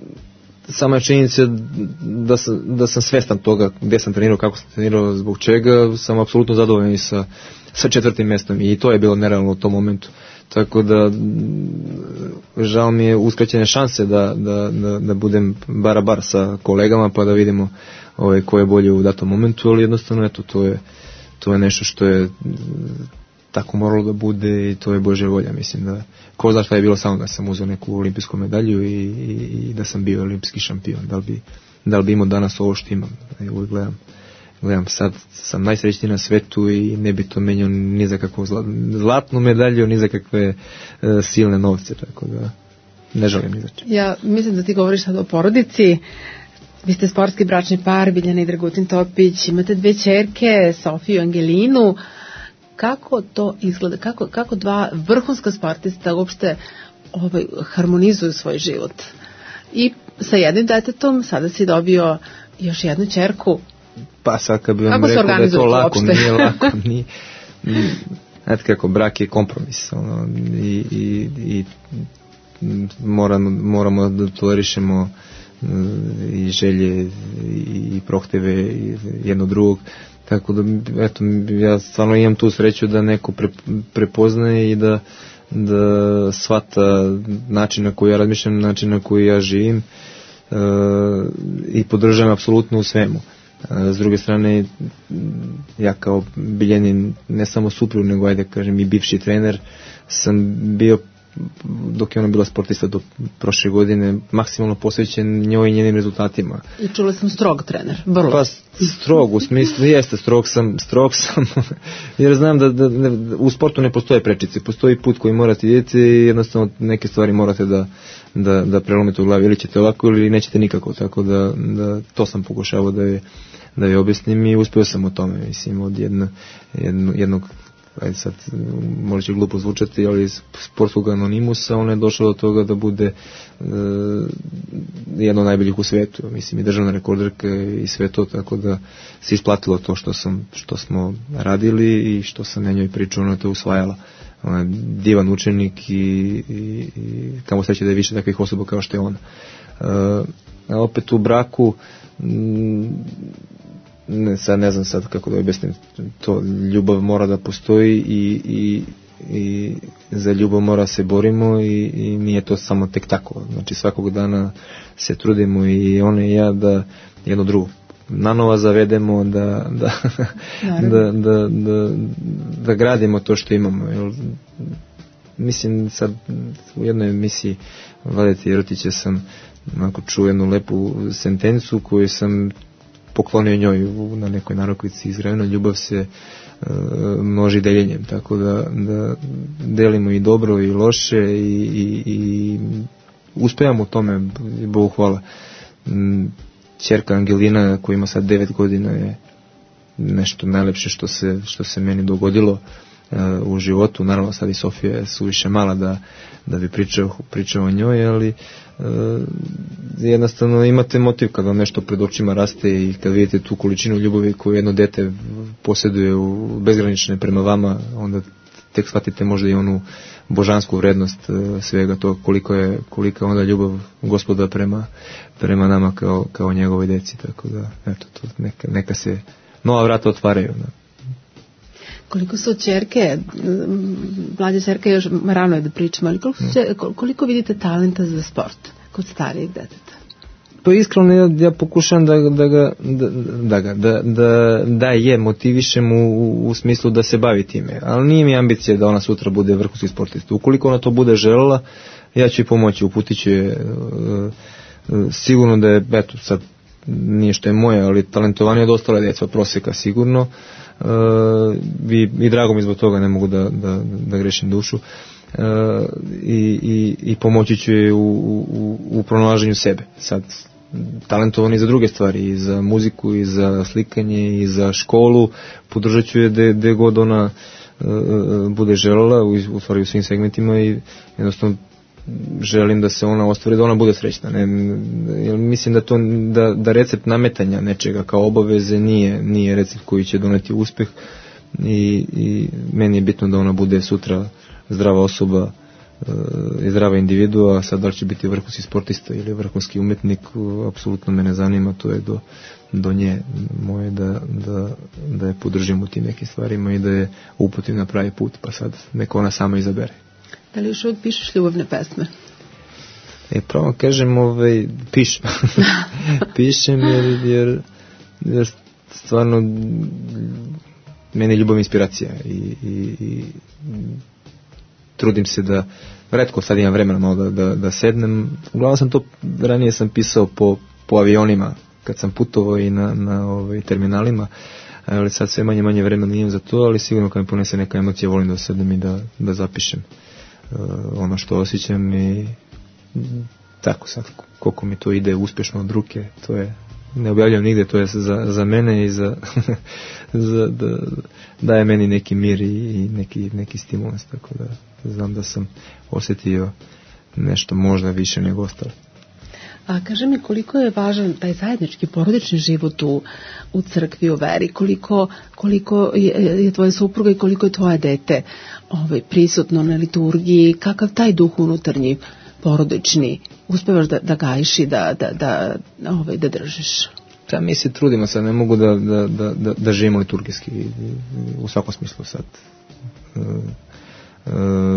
sama je činjenica da sam, da sam svestan toga gdje sam trenirao, kako sam trenirao, zbog čega, sam apsolutno zadovoljan i sa, sa četvrtim mjestom i to je bilo nerealno u tom momentu. Tako da žao mi je uskraćene šanse da, da, da, da budem bara bar sa kolegama pa da vidimo ovaj, ko je bolje u datom momentu, ali jednostavno eto, to je, to je nešto što je tako moralo da bude i to je Božja volja. Mislim da ko zna šta je bilo samo da sam uzeo neku olimpijsku medalju i, i, i da sam bio olimpijski šampion. Da li bi, da li bi imao danas ovo što imam? Ja uvijek gledam. Gledam, sad sam najsrećniji na svetu i ne bi to menjao ni za kakvu zlatnu medalju, ni za kakve uh, silne novce, tako da ne želim ni za čemu. Ja mislim da ti govoriš sad o porodici. Vi ste sportski bračni par, Biljana i Dragutin Topić, imate dve ćerke, Sofiju i Angelinu. kako to izgleda, kako, kako dva vrhunska sportista uopšte ovaj, harmonizuju svoj život. I sa jednim detetom sada si dobio još jednu ćerku. Pa sad kad bi vam rekao da je to lako, uopšte? Nije lako, nije. Znate kako, brak je kompromis, ono, i, i, i moramo, moramo da tolerišemo i želje i prohteve jedno drugog, tako da eto, ja stvarno imam tu sreću da neko pre, prepoznaje i da, da shvata način na koji ja razmišljam, način na koji ja živim, e, i podržavam apsolutno u svemu. S druge strane, ja kao Biljenin, ne samo suprug, nego ajde kažem i bivši trener, sam bio, dok je ona bila sportista do prošle godine, maksimalno posvećen njoj i njenim rezultatima. I čula sam strog trener, vrlo. Pa strog, u smislu, jeste, strog sam, strog sam, jer znam da, da, da u sportu ne postoje prečice, postoji put koji morate ideti i jednostavno neke stvari morate da, da, da prelomite u glavi, ili ćete ovako ili nećete nikako, tako da, da to sam pokušavao da je, da je objasnim i uspio sam u tome, mislim, od jedna, jedno, jednog, ajde sad, možda će glupo zvučati, ali iz sportskog anonimusa ona je došla do toga da bude e, jedno od najboljih u svetu, mislim, i državna rekorderka i sve to, tako da se isplatilo to što sam, što smo radili i što sam na njoj pričao, ona to usvajala. Ona je divan učenik i, i, i kamo sreće da je više takvih osoba kao što je ona. E, a opet u braku, m, ne, sad ne znam sad kako da objasnim to, ljubav mora da postoji i, i, i za ljubav mora se borimo i, i nije to samo tek tako, znači svakog dana se trudimo i ona i ja da jedno drugo nanova zavedemo, da, da, da, da, da, da gradimo to što imamo. Jer, mislim, sad u jednoj emisiji Vladete Jerotića sam onako čuo jednu lepu sentencu koju sam poklonio njoj na nekoj narukvici iz Revena, ljubav se uh, množi deljenjem, tako da, da delimo i dobro i loše i, i, i uspevamo u tome, Bogu hvala. Ćerka Angelina koja ima sad devet godina je nešto najlepše što se, što se meni dogodilo uh, u životu. Naravno sad i Sofija je suviše mala da, da bi pričao, pričao o njoj, ali uh, jednostavno imate motiv kada nešto pred očima raste i kad vidite tu količinu ljubavi koju jedno dete posjeduje u bezgranične prema vama, onda tek shvatite možda i onu božansku vrednost uh, svega to, koliko je, koliko je onda ljubav Gospoda prema, prema nama kao, kao njegovoj deci, tako da eto, to neka, neka se nova vrata otvaraju. Da. Koliko su ćerke, mlađa ćerka još rano je da pričamo, ali koliko, su, koliko vidite talenta za sport kod starijeg deteta? Pa iskreno ja, ja pokušam da, da ga da, da, ga, da, da, da je motivišem u, u smislu da se bavi time, ali nije mi ambicija da ona sutra bude vrhunski sportista. Ukoliko ona to bude želela, ja ću joj pomoći, uputit ću je, uh, uh, sigurno da je, eto sad nije što je moje, ali talentovanje od ostale djeca prosjeka sigurno. Uh, i, i drago mi zbog toga, ne mogu da, da, da grešim dušu, uh, i, i, i pomoći ću je u, u, u pronalaženju sebe. Sad talentovan i za druge stvari, i za muziku, i za slikanje, i za školu, podržat ću je gde, gde god ona uh, bude želela, u, u stvari u svim segmentima, i jednostavno želim da se ona ostvari, da ona bude srećna. Ne, mislim da, to, da, da recept nametanja nečega kao obaveze nije, nije recept koji će doneti uspeh, i, i meni je bitno da ona bude sutra zdrava osoba e, i zdrava individua. Sad da li će biti vrhunski sportista ili vrhunski umetnik, apsolutno me ne zanima, to je do, do nje moje da, da, da je podržim u tim nekim stvarima i da je uputim na pravi put, pa sad neko ona sama izabere. Da li još uvijek pišeš ljubavne pesme? E, pravo kažem, ovaj, pišem. Pišem jer, jer, jer stvarno meni je ljubav inspiracija i, i, i trudim se da, retko sad imam vremena malo da, da, da sednem. Uglavnom sam to, ranije sam pisao po, po avionima kad sam putovao i na, na ovaj, terminalima, ali sad sve manje manje vremena imam za to, ali sigurno kad mi ponese neka emocija volim da sednem i da, da zapišem uh, ono što osjećam, i tako sad koliko mi to ide uspješno od ruke, to je ne objavljam nigde, to je za, za mene i za, za da, daje meni neki mir i, i neki, neki stimulans, tako da znam da sam osjetio nešto možda više nego ostalo. A kaži mi, koliko je važan taj zajednički porodični život u, u crkvi, u veri, koliko, koliko je, je tvoja supruga i koliko je tvoje dete ovaj, prisutno na liturgiji, kakav taj duh unutarnji porodični uspevaš da, da gajiš i da, da, da, ovaj, da držiš? Da, mi se trudimo sad, ne mogu da, da, da, da, da živimo liturgijski u svakom smislu sad. E, e,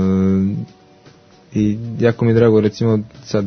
I jako mi je drago, recimo sad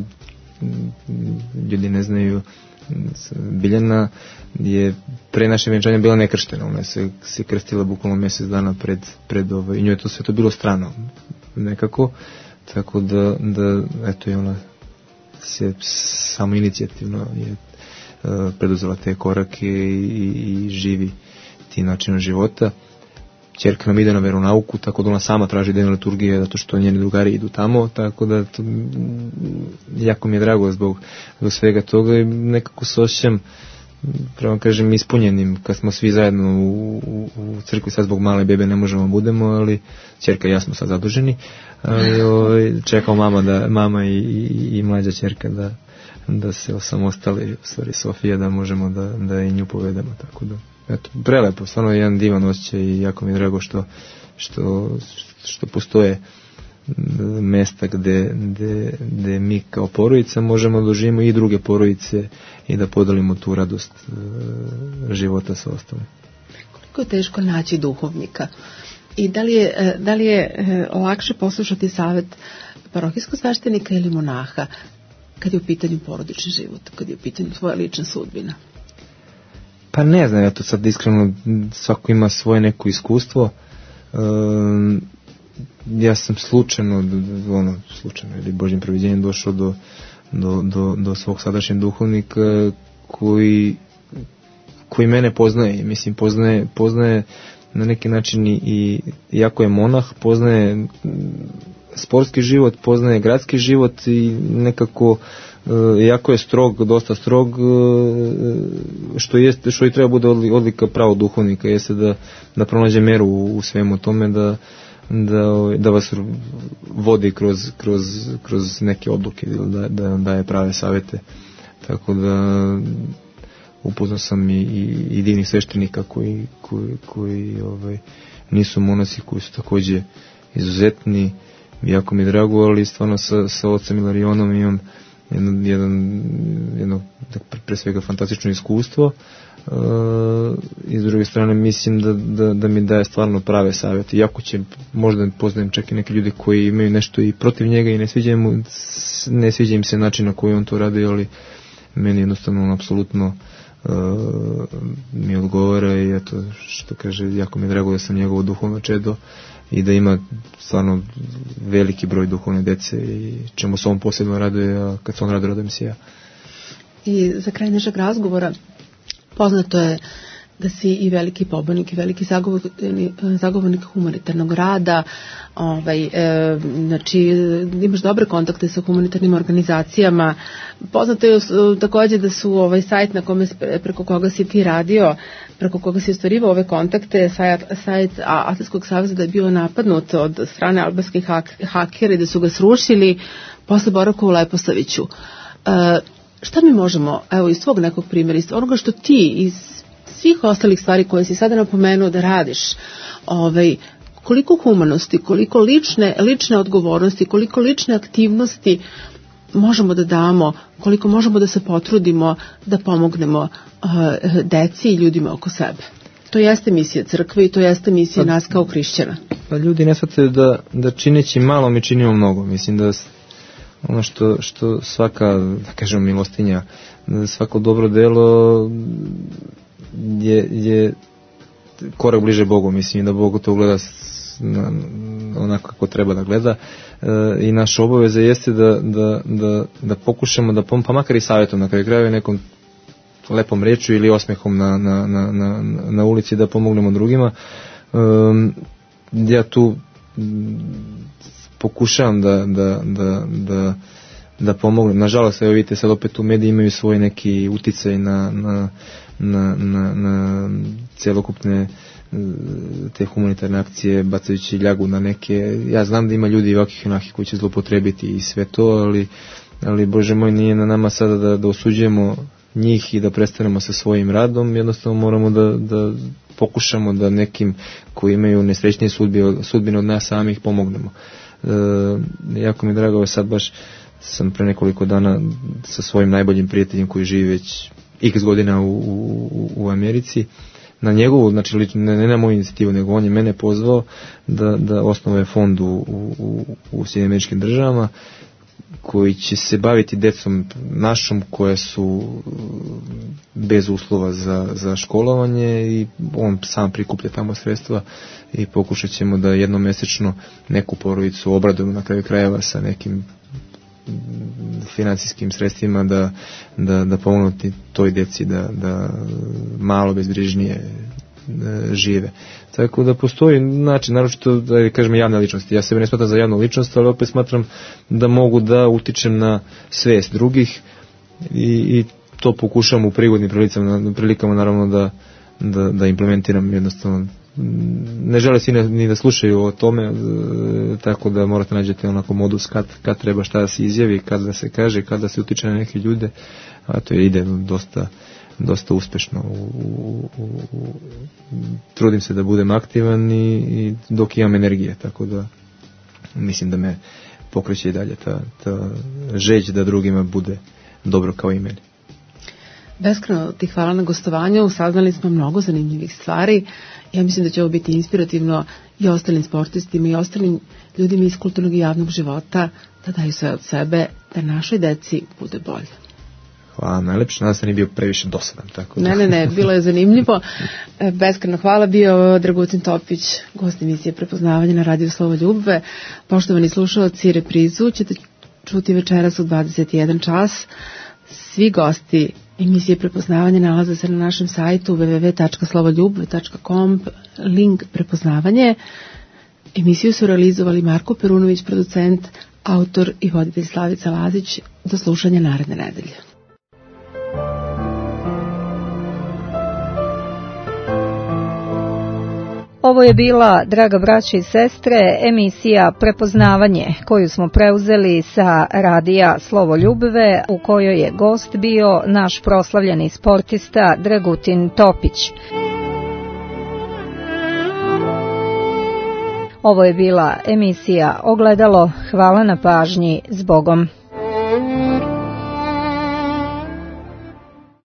ljudi ne znaju, Biljana je pre naše vjenčanja bila nekrštena, ona se, se krstila bukvalno mjesec dana pred, pred ovaj, i njoj je to sve to bilo strano nekako, tako da, da eto je ona se samo inicijativno je uh, preduzela te korake i, i, i živi ti načinom života. Ćerka nam ide na veronauku, tako da ona sama traži dnevne liturgije, zato što njeni drugari idu tamo, tako da to, jako mi je drago zbog, zbog svega toga i nekako se osjećam, pravo kažem, ispunjenim kad smo svi zajedno u, u, u crkvi. Sad zbog male bebe ne možemo budemo, ali ćerka i ja smo sad zaduženi, ali ovaj, čekao mama, da, mama i, i, i mlađa ćerka da, da se osamostali, u stvari Sofija, da možemo da, da i nju povedemo, tako da eto, prelepo, stvarno je jedan divan osjećaj i jako mi je drago što, što, što postoje mesta gde, gde, gde mi kao porodica možemo da doživimo i druge porodice i da podelimo tu radost e, života sa ostalim. Koliko je teško naći duhovnika i da li je, da li je e, lakše poslušati savjet parohijskog sveštenika ili monaha kad je u pitanju porodični život, kad je u pitanju tvoja lična sudbina? Pa ne znam, ja to sad iskreno, svako ima svoje neko iskustvo. Um, ja sam slučajno, ono, slučajno ili Božjim proviđenjem došao do, do, do, do svog sadašnjeg duhovnika koji, koji mene poznaje. Mislim, poznaje, poznaje na neki način i, iako je monah, poznaje sportski život, poznaje gradski život i nekako jako je strog, dosta strog, što jeste, što i treba bude odlika pravog duhovnika, jeste da, da pronađe meru u, u svemu tome, da, da, da vas vodi kroz, kroz, kroz neke odluke, da, da daje prave savjete. Tako da upoznao sam i, i, i divnih sveštenika koji, koji, koji ovaj, nisu monasi, koji su također izuzetni, jako mi je drago, ali stvarno sa, sa ocem Ilarionom imam jedno, jedan, jedno pre svega fantastično iskustvo, uh, i s druge strane mislim da, da, da mi daje stvarno prave savjete, iako će možda poznajem čak i neke ljudi koji imaju nešto i protiv njega i ne sviđa, mu, ne sviđa im se način na koji on to radi, ali meni jednostavno on apsolutno uh, mi odgovara i eto što kaže, jako mi je drago da sam njegovo duhovno čedo i da ima stvarno veliki broj duhovne dece i čemu se on posebno raduje, a kad se on raduje, radujem se ja. I za kraj našeg razgovora, poznato je da si i veliki pobornik i veliki zagovornik, zagovornik humanitarnog rada, ovaj, e, znači imaš dobre kontakte sa humanitarnim organizacijama. Poznato je također da su ovaj sajt na kome, preko koga si ti radio, preko koga si ostvarivao ove kontakte, sajt, sajt Atletskog saveza, da je bio napadnut od strane albanskih hak, hakera i da su ga srušili posle boravka u Leposaviću. E, šta mi možemo, evo iz tvog nekog primjera, iz onoga što ti iz svih ostalih stvari koje si sada napomenuo da radiš, ovaj, koliko humanosti, koliko lične, lične odgovornosti, koliko lične aktivnosti možemo da damo, koliko možemo da se potrudimo da pomognemo uh, deci i ljudima oko sebe. To jeste misija crkve i to jeste misija pa, nas kao hrišćana. Pa ljudi ne shvataju da, da čineći malo mi činimo mnogo. Mislim da ono što, što svaka, da kažem, milostinja, svako dobro delo je, je korak bliže Bogu. Mislim da Bog to gleda na, onako kako treba da gleda, e, i naša obaveza jeste da, da, da, da pokušamo da pom, pa makar i savjetom na kraju krajeva, nekom lepom rečju ili osmehom na, na, na, na, na ulici da pomognemo drugima. E, ja tu pokušavam da, da, da, da da pomognu. Nažalost, evo vidite, sad opet u mediji imaju svoj neki uticaj na, na, na, na, na celokupne te humanitarne akcije, bacajući ljagu na neke. Ja znam da ima ljudi ovakvih i onakih koji će zlopotrebiti i sve to, ali, ali Bože moj, nije na nama sada da, da osuđujemo njih i da prestanemo sa svojim radom. Jednostavno moramo da, da pokušamo da nekim koji imaju nesrećnije sudbine, sudbine od nas samih pomognemo. E, jako mi je drago, sad baš sam pre nekoliko dana sa svojim najboljim prijateljem koji živi već x godina u, u, u Americi, na njegovu, znači ne, ne na moju inicijativu, nego on je mene pozvao da, da osnove fond u, u, u Sjedinjenim Američkim Državama koji će se baviti decom našom koja su bez uslova za, za školovanje, i on sam prikuplja tamo sredstva i pokušat ćemo da jednomesečno neku porodicu obradujemo na kraju krajeva sa nekim financijskim sredstvima da, da, da pomognu toj deci da, da malo bezbrižnije žive. Tako da postoji način, naročito da kažem javne ličnosti. Ja sebe ne smatram za javnu ličnost, ali opet smatram da mogu da utičem na svest drugih i, i to pokušam u prigodnim prilikama, prilikama naravno da, da, da implementiram. Jednostavno ne žele svi ni da slušaju o tome, tako da morate nađete onako modus kad, kad treba šta da se izjavi, kad da se kaže, kad da se utiče na neke ljude, a to ide dosta dosta uspešno. U, u, u, u, trudim se da budem aktivan i, i dok imam energije, tako da mislim da me pokreće i dalje ta, ta žeđ da drugima bude dobro kao i meni. Beskreno ti hvala na gostovanju, saznali smo mnogo zanimljivih stvari. Ja mislim da će ovo biti inspirativno i ostalim sportistima i ostalim ljudima iz kulturnog i javnog života da daju sve od sebe da našoj deci bude bolje. Hvala, najlepše, nadam se nije bio previše dosadan. Tako da. Ne, ne, ne, bilo je zanimljivo. Beskreno hvala, bio Dragutin Topić, gost emisije Prepoznavanje na radiju Slovo Ljubve. Poštovani slušalci, reprizu ćete čuti večeras u dvadeset jedan čas. Svi gosti emisije Prepoznavanje nalaze se na našem sajtu w w w tačka slovoljubve tačka com, link Prepoznavanje. Emisiju su realizovali Marko Perunović, producent, autor i voditelj Slavica Lazić. Do slušanja naredne nedelje. Ovo je bila, draga braće i sestre, emisija Prepoznavanje koju smo preuzeli sa radija Slovo Ljubve, u kojoj je gost bio naš proslavljeni sportista Dragutin Topić. Ovo je bila emisija Ogledalo. Hvala na pažnji. Zbogom.